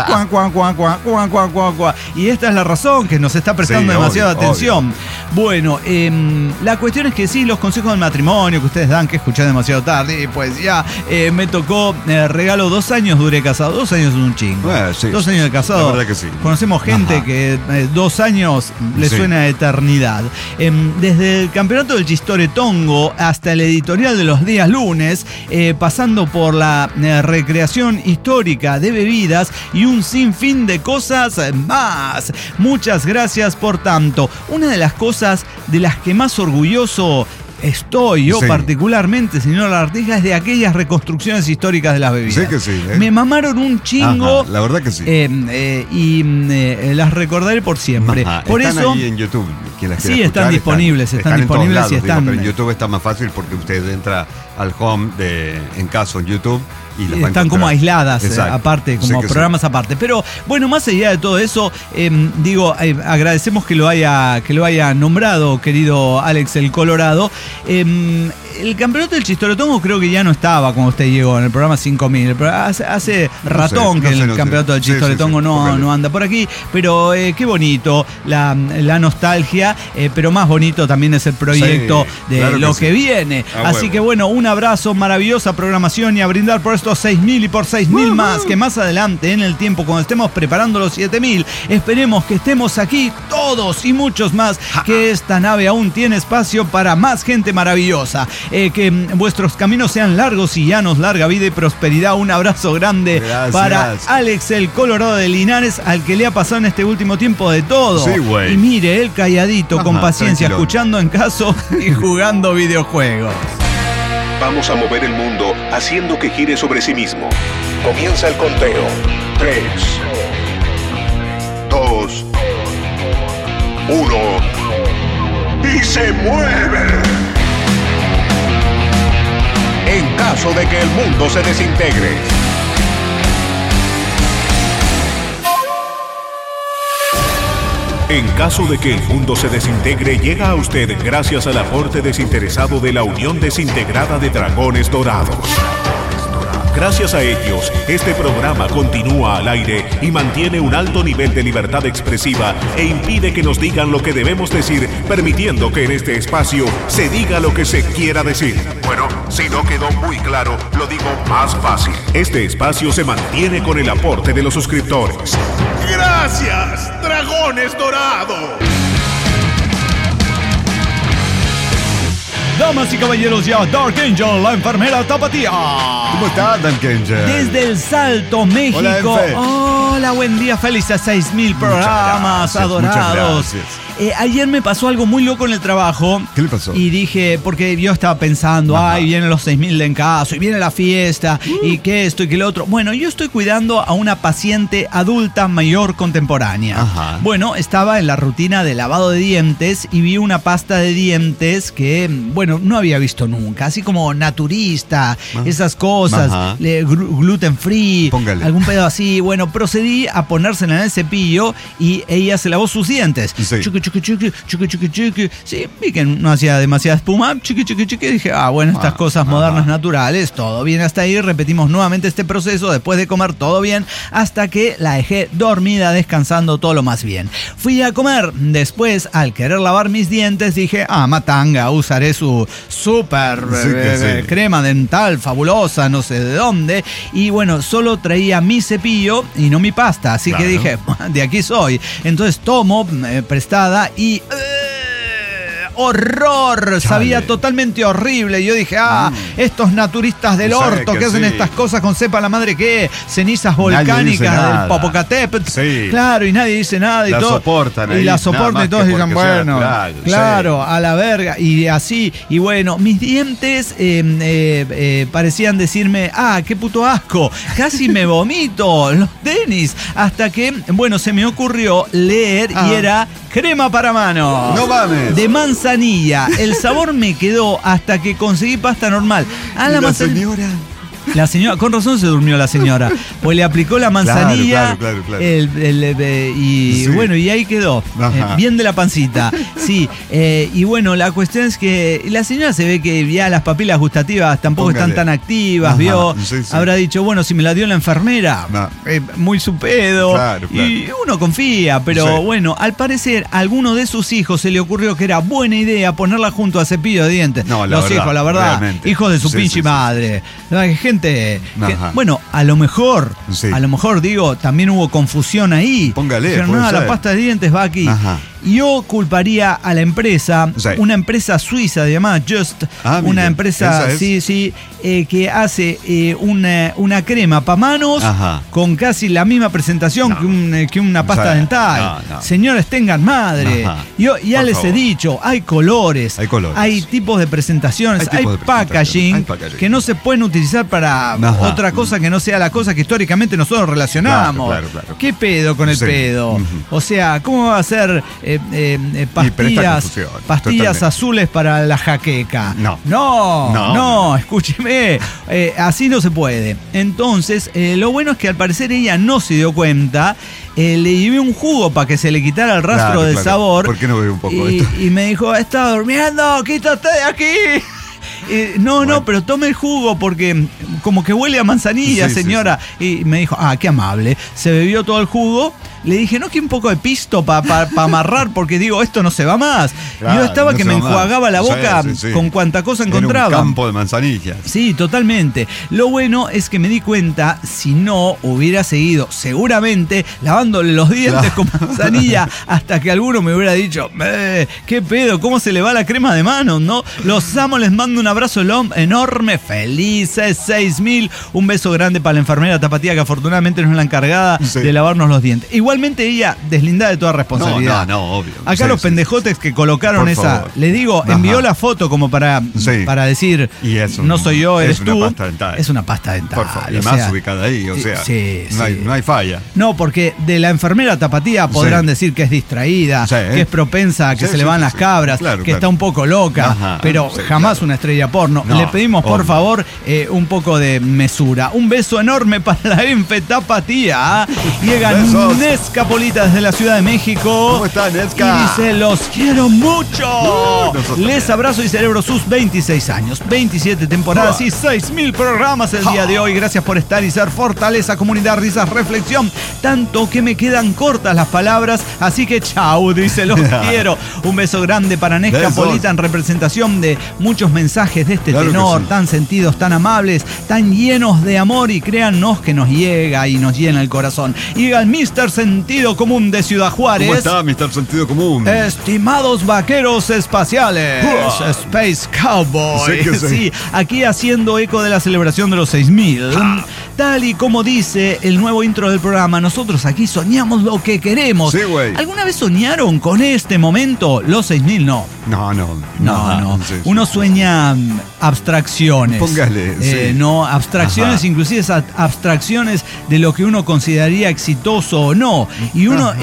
S2: y esta es la razón, que nos está prestando demasiada atención. Bueno, la cuestión es que sí, los consejos del matrimonio que ustedes dan, que escuché demasiado tarde, pues ya me tocó regalo 2 años, duré casado. 2 años es un chingo. 2 años de casado.
S3: La verdad que sí.
S2: Conocemos gente que 2 años le suena a eternidad. Desde el campeonato del Chistoretongo hasta el editorial de los días lunes, pasando por la recreación histórica de bebidas y un sinfín de cosas más. Muchas gracias por tanto. Una de las cosas de las que más orgulloso estoy yo particularmente, señor Lartija, es de aquellas reconstrucciones históricas de las bebidas.
S3: Sí que sí.
S2: Me mamaron un chingo.
S3: Ajá, la verdad que sí.
S2: Y las recordaré por siempre. Por
S3: están
S2: eso,
S3: ahí en YouTube. Quien las quiera
S2: están
S3: escuchar,
S2: disponibles. Están disponibles
S3: en todos lados,
S2: y están.
S3: Pero en YouTube está más fácil porque usted entra al home en caso en YouTube. Y
S2: están como aisladas, aparte, como programas aparte. Pero bueno, más allá de todo eso, agradecemos que lo haya nombrado, querido Alex el Colorado. El campeonato del Chistoretongo creo que ya no estaba cuando usted llegó en el programa 5000. Hace ratón que el campeonato del Chistoretongo no anda por aquí. Pero qué bonito la nostalgia, pero más bonito también es el proyecto de lo que viene. Así que bueno, un abrazo, maravillosa programación y a brindar por estos 6.000 y por 6.000 más, que más adelante en el tiempo, cuando estemos preparando los 7.000, esperemos que estemos aquí todos y muchos más, que esta nave aún tiene espacio para más gente maravillosa. Que vuestros caminos sean largos y llanos, larga vida y prosperidad. Un abrazo grande para Alex el Colorado de Linares, al que le ha pasado en este último tiempo de todo. Y mire, él calladito, con paciencia, escuchando en caso y jugando videojuegos.
S1: Vamos a mover el mundo haciendo que gire sobre sí mismo. Comienza el conteo. 3, 2, 1 y se mueve. En caso de que el mundo se desintegre. En caso de que el mundo se desintegre, llega a usted gracias al aporte desinteresado de la Unión Desintegrada de Dragones Dorados. Gracias a ellos, este programa continúa al aire y mantiene un alto nivel de libertad expresiva e impide que nos digan lo que debemos decir, permitiendo que en este espacio se diga lo que se quiera decir. Bueno, si no quedó muy claro, lo digo más fácil. Este espacio se mantiene con el aporte de los suscriptores. ¡Gracias, Dragones Dorados!
S2: Damas y caballeros, ya Dark Angel, la enfermera tapatía.
S3: ¿Cómo está, Dark Angel?
S2: Desde El Salto, México. Hola, buen día, felices 6.000 programas, adorados. Ayer me pasó algo muy loco en el trabajo.
S3: ¿Qué le pasó?
S2: Y dije, porque yo estaba pensando, vienen los 6.000 de en caso, y viene la fiesta, y que esto y que lo otro. Bueno, yo estoy cuidando a una paciente adulta mayor contemporánea. Bueno, estaba en la rutina de lavado de dientes y vi una pasta de dientes que, bueno, no había visto nunca. Así como naturista, esas cosas, gluten free, algún pedo así. Bueno, procedí a ponérsela en el cepillo y ella se lavó sus dientes. Sí, vi que no hacía demasiada espuma. Dije, bueno, estas cosas modernas, naturales, todo bien hasta ahí. Repetimos nuevamente este proceso después de comer, todo bien, hasta que la dejé dormida, descansando, todo lo más bien. Fui a comer. Después, al querer lavar mis dientes, dije, matanga, usaré su super crema dental fabulosa, no sé de dónde. Y bueno, solo traía mi cepillo y no mi pasta. Así que dije, de aquí soy. Entonces tomo prestada y horror, sabía totalmente horrible. Yo dije, estos naturistas del orto que hacen estas cosas con sepa la madre que cenizas volcánicas del Popocatépetl. Claro, y nadie dice nada y
S3: la
S2: todo.
S3: Soportan
S2: y la soportan y todos dicen, bueno, claro, a la verga. Y así, y bueno, mis dientes parecían decirme, qué puto asco, casi me vomito, los tenis. Hasta que, bueno, se me ocurrió leer y era crema para manos.
S3: No mames.
S2: De manzanilla. El sabor me quedó hasta que conseguí pasta normal.
S3: La señora.
S2: La señora, con razón se durmió la señora, pues le aplicó la manzanilla.
S3: Claro.
S2: Y bueno, y ahí quedó. Bien de la pancita. Sí. Y bueno, la cuestión es que la señora se ve que ya las papilas gustativas tampoco están tan activas, vio. Sí. Habrá dicho, bueno, si me la dio la enfermera, muy su pedo. Claro. Y uno confía, pero bueno, al parecer a alguno de sus hijos se le ocurrió que era buena idea ponerla junto a cepillo de dientes. Los hijos, la verdad, realmente. Hijos de su pinche madre. Gente, bueno, a lo mejor, digo, también hubo confusión ahí.
S3: Póngale.
S2: Dijeron, la pasta de dientes va aquí. Yo culparía a la empresa, una empresa suiza llamada Just, una empresa que hace una crema para manos con casi la misma presentación que una pasta dental. Señores, tengan madre. Yo ya les he dicho, hay colores, hay tipos de presentaciones, hay packaging que no se pueden utilizar para otra cosa que no sea la cosa que históricamente nosotros relacionamos. Claro. ¿Qué pedo con el pedo? O sea, ¿cómo va a ser pastillas azules para la jaqueca? No, escúcheme, así no se puede. Entonces, lo bueno es que al parecer ella no se dio cuenta. Le llevé un jugo para que se le quitara el rastro del sabor.
S3: ¿Por qué no bebe un poco esto?
S2: Y me dijo, está durmiendo, quítate de aquí. Pero tome el jugo porque como que huele a manzanilla, señora. Y me dijo, qué amable. Se bebió todo el jugo. Le dije, ¿no quiere un poco de pisto para amarrar? Porque digo, esto no se va más. Claro, yo estaba que me enjuagaba la boca con cuanta cosa encontraba.
S3: Era un campo de manzanillas.
S2: Sí, totalmente. Lo bueno es que me di cuenta, si no, hubiera seguido seguramente lavándole los dientes con manzanilla hasta que alguno me hubiera dicho, ¿qué pedo? ¿Cómo se le va la crema de manos, no? Los amo, les mando un abrazo enorme. Felices 6.000. Un beso grande para la enfermera Tapatía, que afortunadamente no es la encargada de lavarnos los dientes. Igualmente ella deslindada de toda responsabilidad.
S3: No, obvio.
S2: Acá los pendejotes que colocaron esa, le digo, envió la foto como para decir, no soy yo, eres tú.
S3: Una pasta dental.
S2: Es una pasta dental.
S3: Por favor, y más ubicada ahí, o sea, no hay falla.
S2: No, porque de la enfermera Tapatía podrán decir que es distraída, que es propensa a que se le van las cabras, que está un poco loca, pero jamás una estrella porno. Le pedimos, por favor, un poco de mesura. Un beso enorme para la Enfe Tapatía. Llega Nesca Polita desde la Ciudad de México.
S3: ¿Cómo está, Nesca?
S2: Y dice, los quiero mucho. Les abrazo y celebro sus 26 años, 27 temporadas y 6.000 programas el día de hoy. Gracias por estar y ser fortaleza, comunidad, risas, reflexión. Tanto que me quedan cortas las palabras, así que chau, dice, los quiero. Un beso grande para Nesca Polita en representación de muchos mensajes de este tenor, tan sentidos, tan amables, tan llenos de amor, y créannos que nos llega y nos llena el corazón. Llega el Mr. Sentido Común de Ciudad Juárez.
S3: ¿Cómo está, Mr. Sentido Común?
S2: Estimados vaqueros espaciales, Space Cowboy. Sí, aquí haciendo eco de la celebración de los 6.000. Tal y como dice el nuevo intro del programa, nosotros aquí soñamos lo que queremos.
S3: Sí, güey.
S2: ¿Alguna vez soñaron con este momento? Los 6.000 no. No. Uno sueña abstracciones.
S3: Póngale.
S2: No, abstracciones, inclusive abstracciones de lo que uno consideraría exitoso o no. Y uno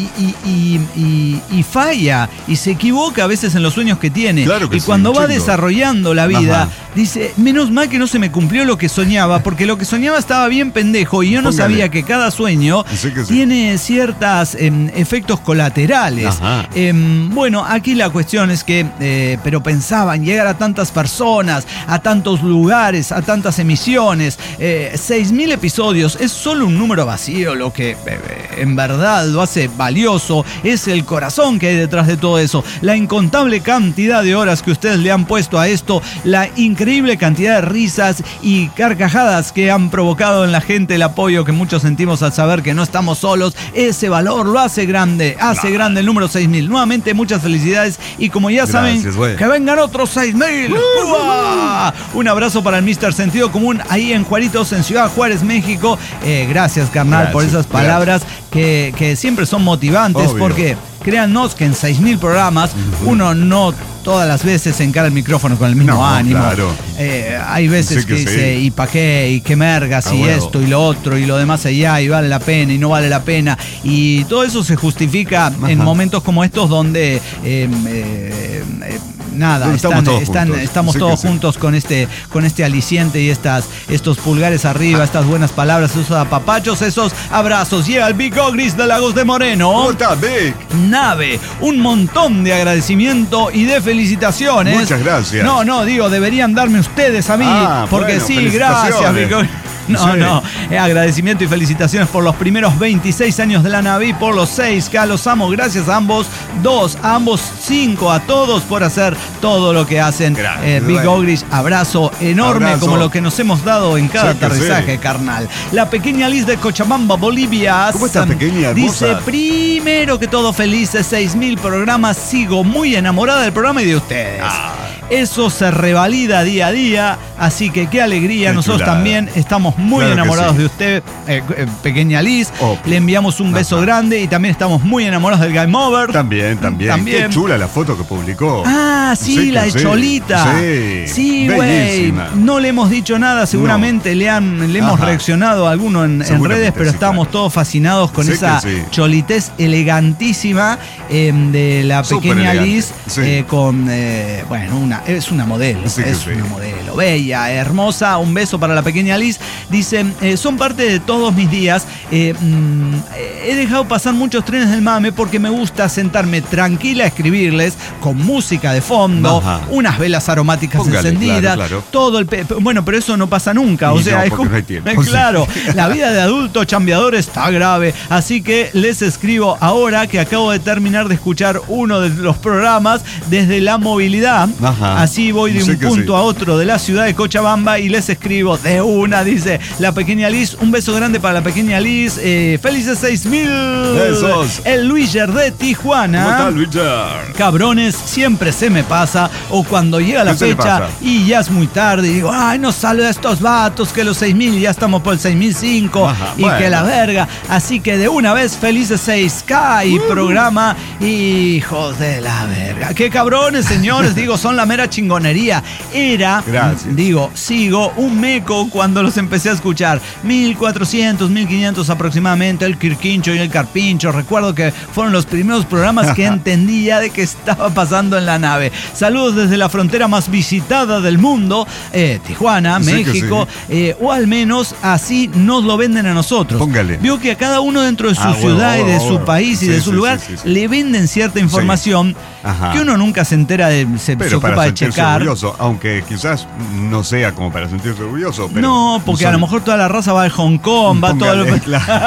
S2: y falla y se equivoca a veces en los sueños que tiene.
S3: Claro que
S2: y cuando va desarrollando la vida, dice, menos mal que no se me cumplió lo que soñaba, porque lo que soñaba estaba bien pendejo y yo no sabía que cada sueño tiene ciertos efectos colaterales. Bueno, aquí la cuestión es que, pero pensaban llegar a tantas personas, a tantos lugares, a tantas emisiones. 6.000 episodios es solo un número vacío. Lo que en verdad lo hace valioso es el corazón que hay detrás de todo eso, la incontable cantidad de horas que ustedes le han puesto a esto, la increíble cantidad de risas y carcajadas que han provocado en la gente, el apoyo que muchos sentimos al saber que no estamos solos. Ese valor lo hace grande el número 6.000. Nuevamente, muchas felicidades y como ya saben, que vengan otros 6.000. Un abrazo para el Mr. Sentido Común ahí en Juaritos, en Ciudad Juárez, México. Gracias, carnal, por esas palabras que siempre son motivantes. Obvio. Porque créannos que en 6.000 programas uno no todas las veces se encara el micrófono con el mismo ánimo. Claro. Hay veces que dice, ¿y pa' qué? ¿Y qué mergas? Y esto y lo otro y lo demás allá, y vale la pena y no vale la pena. Y todo eso se justifica en momentos como estos donde nada, estamos todos juntos con este aliciente y estos pulgares arriba, estas buenas palabras, esos apapachos, esos abrazos. Llega el Big Ogris de Lagos de Moreno.
S3: ¿Cómo estás, Big?
S2: Nave, un montón de agradecimiento y de felicitaciones.
S3: Muchas gracias.
S2: No, digo, deberían darme ustedes a mí, porque
S3: bueno,
S2: sí, gracias, Big Ogris. No, agradecimiento y felicitaciones por los primeros 26 años de la nave y por los 6K, los amo, gracias a ambos 5, a todos por hacer todo lo que hacen. Big Ogrish, abrazo enorme, como lo que nos hemos dado en cada aterrizaje, carnal. La pequeña Liz de Cochabamba, Bolivia.
S3: ¿Cómo está, pequeña, hermosa?
S2: Dice, primero que todo, felices 6.000 programas, sigo muy enamorada del programa y de ustedes. Eso se revalida día a día, así que qué alegría. Nosotros también estamos muy enamorados de usted, pequeña Liz. Le enviamos un beso grande y también estamos muy enamorados del Game Over.
S3: También. Qué chula la foto que publicó.
S2: Sí, la de Cholita. Sí, güey. No le hemos dicho nada, seguramente le hemos reaccionado a alguno en redes, pero estamos todos fascinados con esa cholitez elegantísima de la pequeña Liz. Es una modelo, una modelo bella, hermosa. Un beso para la pequeña Liz. Dice, son parte de todos mis días. He dejado pasar muchos trenes del mame porque me gusta sentarme tranquila a escribirles con música de fondo, unas velas aromáticas encendidas,
S3: claro.
S2: Todo bueno, pero eso no pasa nunca. O sea,
S3: no hay tiempo.
S2: Claro, la vida de adulto chambeador está grave. Así que les escribo ahora que acabo de terminar de escuchar uno de los programas desde la movilidad. Así voy de un punto a otro de la ciudad de Cochabamba y les escribo de una, dice la pequeña Liz. Un beso grande para la pequeña Liz. Felices 6.000.
S3: Besos.
S2: El Luiger de Tijuana.
S3: ¿Cómo está, Luiger?
S2: Cabrones, siempre se me pasa. O cuando llega la fecha y ya es muy tarde y digo, ay, no saluda a estos vatos que los 6.000 ya estamos por el 6.005 y que la verga. Así que de una vez, felices 6K y programa. Hijos de la verga. Qué cabrones, señores. Digo, son la mera chingonería. Sigo un meco cuando los empecé a escuchar. 1.400, 1.500 aproximadamente. El Quirquincho y el Carpincho. Recuerdo que fueron los primeros programas que entendía de qué estaba pasando en la nave. Saludos desde la frontera más visitada del mundo, Tijuana, México. O al menos así nos lo venden a nosotros.
S3: Póngale.
S2: Vio que a cada uno dentro de su ciudad y de su país y de su lugar le venden cierta información que uno nunca se entera se ocupa de checar.
S3: Orgulloso, aunque quizás no sea como para sentirse orgulloso. Pero
S2: no, porque a lo mejor toda la raza va de Hong Kong, va todo el...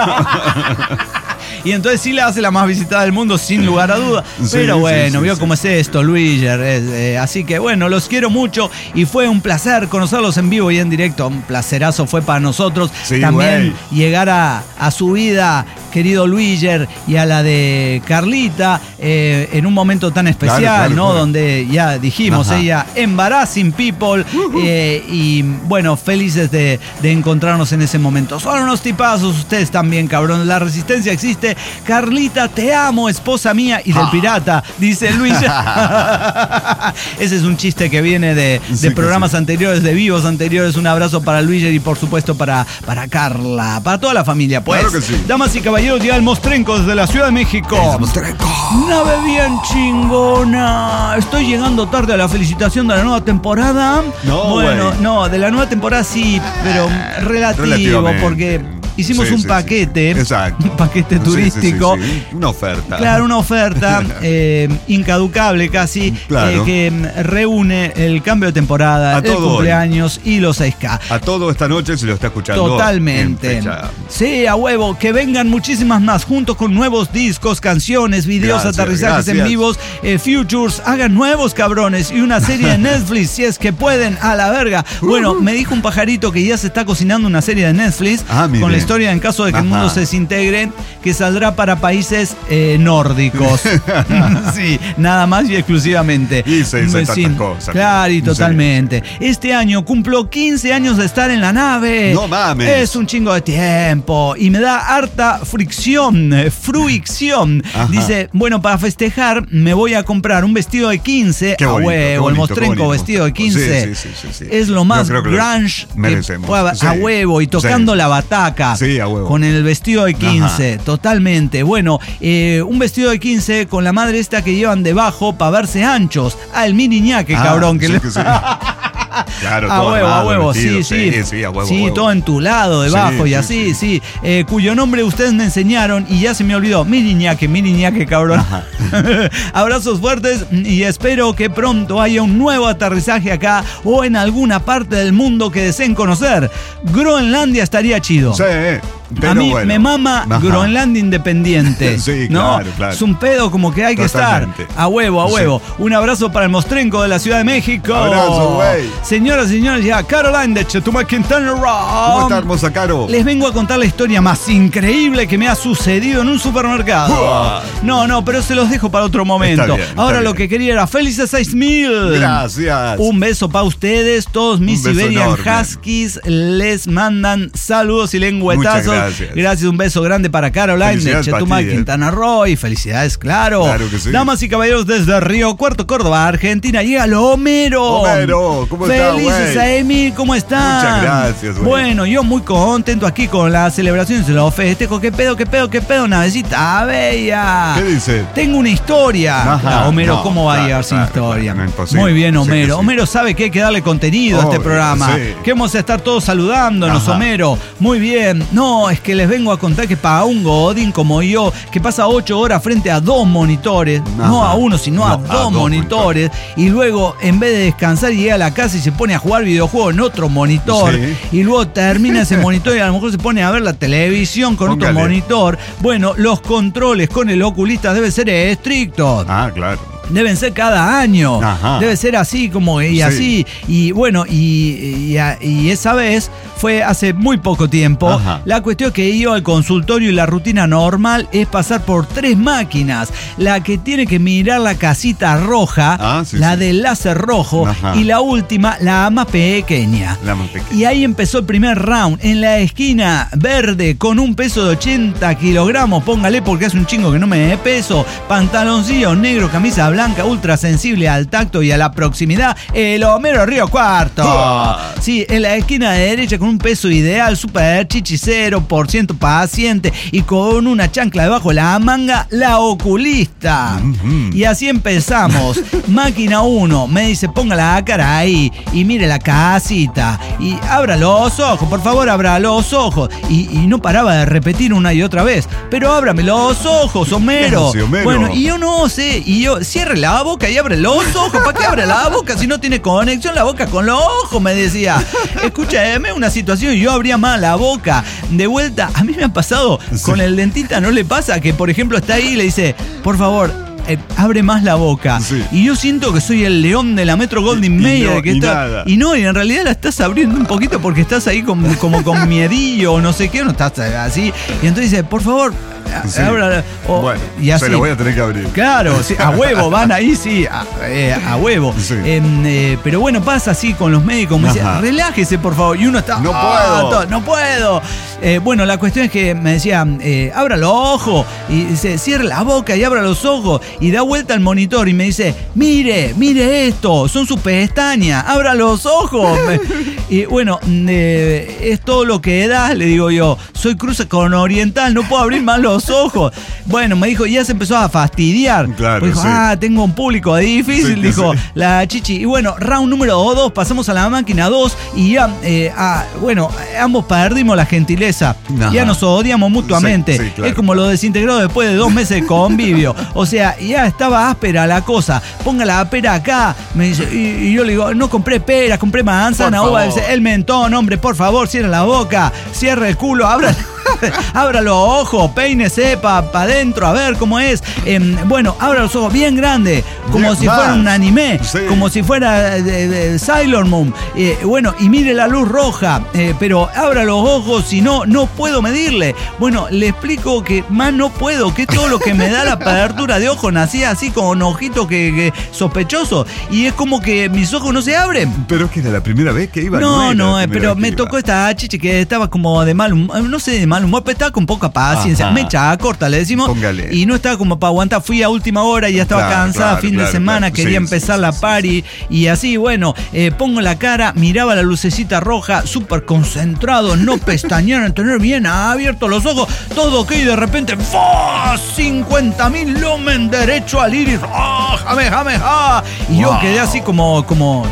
S2: Y entonces sí la hace la más visitada del mundo, sin lugar a duda. Pero bueno, vio cómo es esto, Luiger. Así que bueno, los quiero mucho y fue un placer conocerlos en vivo y en directo. Un placerazo fue para nosotros. También llegar a su vida, querido Luiger, y a la de Carlita, en un momento tan especial, ¿no? Donde ya dijimos, ella, Embarrassing People. Y bueno, felices de encontrarnos en ese momento. Son unos tipazos ustedes también, cabrón. La resistencia existe. Carlita, te amo, esposa mía y del pirata, dice Luis. Ese es un chiste que viene de programas anteriores, de vivos anteriores. Un abrazo para Luis y por supuesto para Carla, para toda la familia, pues.
S3: Claro que sí.
S2: Damas y caballeros, llega el Mostrenco desde la Ciudad de México. Nave bien chingona. Estoy llegando tarde a la felicitación de la nueva temporada. No, de la nueva temporada sí, pero relativo, porque hicimos un paquete.
S3: Exacto.
S2: Un paquete turístico.
S3: Una oferta.
S2: Claro, una oferta incaducable casi, que reúne el cambio de temporada, el cumpleaños y los 6K.
S3: A todo esta noche se lo está escuchando.
S2: Totalmente. Sí, a huevo. Que vengan muchísimas más, junto con nuevos discos, canciones, videos, aterrizajes en vivos, futures. Hagan nuevos, cabrones. Y una serie de Netflix, si es que pueden, a la verga. Bueno, me dijo un pajarito que ya se está cocinando una serie de Netflix con la historia en caso de que el mundo se desintegre, que saldrá para países nórdicos. Sí, nada más y exclusivamente.
S3: Y se dicen tantas cosas.
S2: Claro, y totalmente. Este año cumplo 15 años de estar en la nave.
S3: No mames.
S2: Es un chingo de tiempo y me da harta fruicción. Dice, bueno, para festejar me voy a comprar un vestido de 15.
S3: Qué bonito,
S2: huevo, el Mostrenco vestido de 15.
S3: Sí.
S2: Es lo más grunge
S3: merecemos.
S2: a huevo, y tocando la bataca.
S3: Sí, a huevo.
S2: Con el vestido de 15, totalmente. Bueno, un vestido de 15 con la madre esta que llevan debajo para verse anchos. El mini ñaque, cabrón. Que
S3: sí, sí. Claro,
S2: a huevo, a huevo,
S3: vestido,
S2: sí.
S3: a huevo,
S2: sí,
S3: a huevo.
S2: todo entulado debajo y así, sí. Cuyo nombre ustedes me enseñaron y ya se me olvidó. Mini ñaque, cabrón. Abrazos fuertes y espero que pronto haya un nuevo aterrizaje acá o en alguna parte del mundo que deseen conocer. Groenlandia estaría chido.
S3: Sí, pero
S2: a mí
S3: bueno.
S2: me mama Groenlandia independiente.
S3: Sí,
S2: ¿no?
S3: claro.
S2: Es un pedo como que hay que
S3: Totalmente.
S2: estar. A huevo, a huevo. Sí. Un abrazo para el Mostrenco de la Ciudad de México.
S3: Abrazo, güey.
S2: Señoras y señores, ya Caroline de Chetumal, Quintana Roo.
S3: ¿Cómo está, hermosa Caro?
S2: Les vengo a contar la historia más increíble que me ha sucedido en un supermercado. No, pero se los dejo para otro momento.
S3: Está bien,
S2: ahora lo que quería era felices 6000.
S3: Gracias.
S2: Un beso para ustedes. Todos mis Siberian
S3: enorme.
S2: Huskies les mandan saludos y lengüetazos.
S3: Muchas gracias.
S2: Un beso grande para Caroline de Chetumal, Quintana Roo. Y felicidades, claro.
S3: Claro que sí.
S2: Damas y caballeros, desde Río Cuarto, Córdoba, Argentina, llega Homero.
S3: Homero, ¿cómo estás, güey?
S2: Felices 6000, ¿cómo están?
S3: Muchas gracias, güey.
S2: Bueno, yo muy contento aquí con las celebraciones de los festejos. ¿Qué pedo, navecita bella?
S3: ¿Qué dice?
S2: Tengo una historia.
S3: Ajá,
S2: Homero,
S3: no,
S2: ¿cómo va a llegar sin historia? Muy bien, Homero.
S3: Sí, sí.
S2: Homero sabe que hay que darle contenido a este programa.
S3: Sí.
S2: Que vamos a estar todos saludándonos,
S3: Ajá.
S2: Homero. Muy bien. No, es que les vengo a contar que para un godín como yo, que pasa 8 horas frente a 2 monitores,
S3: Ajá.
S2: no a uno, sino a dos monitores, y luego en vez de descansar llega a la casa y se pone a jugar videojuegos en otro monitor,
S3: Sí.
S2: y luego termina ese monitor y a lo mejor se pone a ver la televisión con
S3: Póngale.
S2: otro monitor. Bueno, los controles con el oculista deben ser estrictos.
S3: Ah, claro.
S2: Deben ser cada año.
S3: Ajá.
S2: Debe ser así como y
S3: Sí.
S2: así. Y bueno, y esa vez fue hace muy poco tiempo.
S3: Ajá.
S2: La cuestión es que iba al consultorio y la rutina normal es pasar por 3 máquinas. La que tiene que mirar la casita roja, la del láser rojo,
S3: Ajá.
S2: y la última, la más pequeña.
S3: La más pequeña.
S2: Y ahí empezó el primer round. En la esquina verde, con un peso de 80 kilogramos, póngale porque hace un chingo que no me dé peso, pantaloncillo negro, camisa blanca, ultra sensible al tacto y a la proximidad, el Homero Río Cuarto. Sí, en la esquina de derecha con un peso ideal, super chichi 0% paciente y con una chancla debajo de la manga, la oculista. Y así empezamos. Máquina 1 me dice, ponga la cara ahí y mire la casita y abra los ojos, por favor, abra los ojos. Y no paraba de repetir una y otra vez, pero ábrame los ojos, Homero.
S3: Sí, Homero.
S2: Bueno, y yo no sé, y yo, cierre la boca y abre los ojos. ¿Para qué abre la boca si no tiene conexión la boca con los ojos? Me decía. Escúchame una situación y yo abría más la boca. De vuelta, a mí me ha pasado con el dentista, ¿no le pasa? Que, por ejemplo, está ahí y le dice, por favor, abre más la boca.
S3: Sí.
S2: Y yo siento que soy el león de la Metro Goldwyn Mayer.
S3: Nada.
S2: Y en realidad la estás abriendo un poquito porque estás ahí como con miedillo o no sé qué, no estás así. Y entonces dice, por favor,
S3: Sí.
S2: abra.
S3: Bueno,
S2: y así.
S3: se lo voy a tener que abrir.
S2: Claro, sí, a huevo, van ahí, sí, a huevo.
S3: Sí.
S2: Pero bueno, pasa así con los médicos, me dice,
S3: Ajá.
S2: relájese por favor. Y uno está,
S3: No puedo.
S2: No puedo. Bueno, la cuestión es que me decía, abra los ojos, y dice, cierre la boca y abra los ojos, y da vuelta al monitor y me dice, mire esto, son sus pestañas, abra los ojos. Y bueno, es todo lo que da, le digo yo, soy cruce con oriental, no puedo abrir más los ojos. Bueno, me dijo, ya se empezó a fastidiar.
S3: Claro,
S2: Pues dijo,
S3: sí.
S2: tengo un público difícil,
S3: Sí,
S2: dijo
S3: sí.
S2: la chichi. Y bueno, round número 2, pasamos a la máquina 2 y ya, bueno, ambos perdimos la gentileza.
S3: Ajá.
S2: Ya nos odiamos mutuamente.
S3: Sí, sí, claro.
S2: Es como lo desintegró después de 2 meses de convivio. O sea, ya estaba áspera la cosa. Ponga la pera acá. Me dice, y yo le digo, no compré peras, compré manzana,
S3: Por
S2: uva.
S3: favor.
S2: Dice, el mentón, hombre, por favor, cierra la boca, cierra el culo, abra los ojos, peínese para adentro, a ver cómo es. Bueno, abra los ojos bien grande, como
S3: Bien
S2: si
S3: más.
S2: fuera un anime,
S3: Sí.
S2: como si fuera de Sailor Moon. Bueno, y mire la luz roja, pero abra los ojos, si no, no puedo medirle. Bueno, le explico que más no puedo, que es todo lo que me da la apertura de ojos. Nací así con ojitos que sospechosos, y es como que mis ojos no se abren.
S3: Pero es que era la primera vez que iba.
S2: No,
S3: era la primera
S2: pero
S3: vez
S2: me
S3: que
S2: tocó
S3: iba.
S2: esta chichi que estaba como de mal humor, no sé, de mal mal humor, pero estaba con poca paciencia.
S3: Ajá.
S2: Mecha corta, le decimos.
S3: Póngale.
S2: Y no estaba como para aguantar. Fui a última hora y ya estaba cansada, fin de semana, quería empezar la party. Y así, bueno, pongo la cara, miraba la lucecita roja, súper concentrado, no pestañear, tener bien abiertos los ojos, todo ok, y de repente, ¡fua! 50.000 lumen derecho al iris. ¡Ah! ¡Jame! Y yo quedé así como.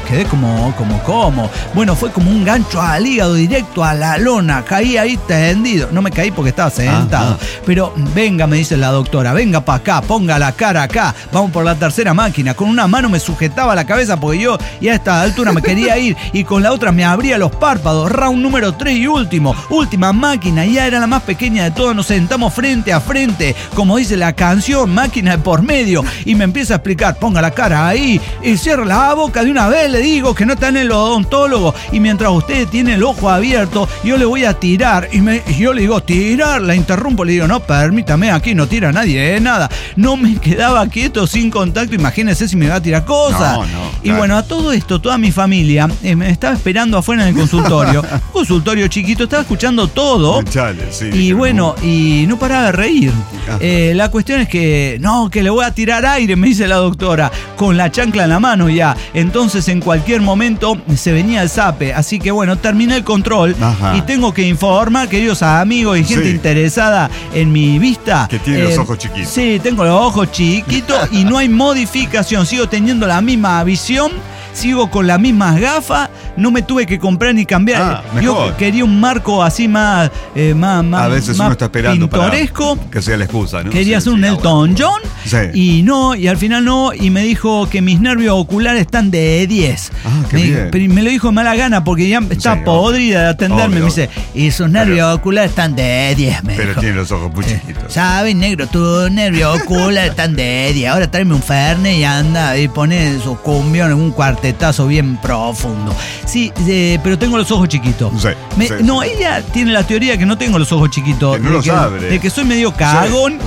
S2: Bueno, fue como un gancho al hígado, directo a la lona. Caí ahí tendido. No me caí porque estaba sentado. Pero venga, me dice la doctora, venga para acá, ponga la cara acá. Vamos por la tercera máquina. Con una mano me sujetaba la cabeza porque yo ya a esta altura me quería ir. Y con la otra me abría los párpados. Round número 3 y último. Última máquina. Ya era la más pequeña de todas. Nos sentamos frente a frente. Como dice la canción, máquina de por medio. Y me empieza a explicar, ponga la cara ahí. Y cierra la boca de una vez. Le digo que no está en el odontólogo. Y mientras usted tiene el ojo abierto, yo le voy a tirar. Y yo le digo, tirar. La interrumpo. Le digo, no, permítame, aquí no tira nadie, nada. No me quedaba quieto sin contacto. Imagínese si me va a tirar cosas. Y bueno, a todo esto, toda mi familia me estaba esperando afuera en el consultorio. Consultorio chiquito, estaba escuchando todo. Y bueno, y no paraba de reír. La cuestión es que, no, que le voy a tirar aire, me dice la doctora, con la chancla en la mano ya. Entonces en cualquier momento se venía el zape. Así que bueno, terminé el control. Y tengo que informar, queridos amigos y gente interesada en mi vista.
S3: Que tiene los ojos chiquitos.
S2: Sí, tengo los ojos chiquitos y no hay modificación. Sigo teniendo la misma visión. Sigo con las mismas gafas, no me tuve que comprar ni cambiar. Yo quería un marco así más
S3: a veces
S2: más
S3: uno está esperando
S2: pintoresco.
S3: para que sea la excusa, ¿no?
S2: Quería hacer un Elton John y no, y al final no, y me dijo que mis nervios oculares están de 10. Me lo dijo de mala gana porque ya está podrida de atenderme. Me dice, y sus nervios oculares están de 10, me
S3: pero
S2: dijo.
S3: Tiene los ojos muy chiquitos.
S2: ¿Sabes, negro? Tus nervios oculares están de 10. Ahora tráeme un Fernet y anda y pone su cumbión en un cuartetazo bien profundo. Sí, pero tengo los ojos chiquitos. No, ella tiene la teoría que no tengo los ojos chiquitos.
S3: Que no los abre.
S2: De que soy medio cagón.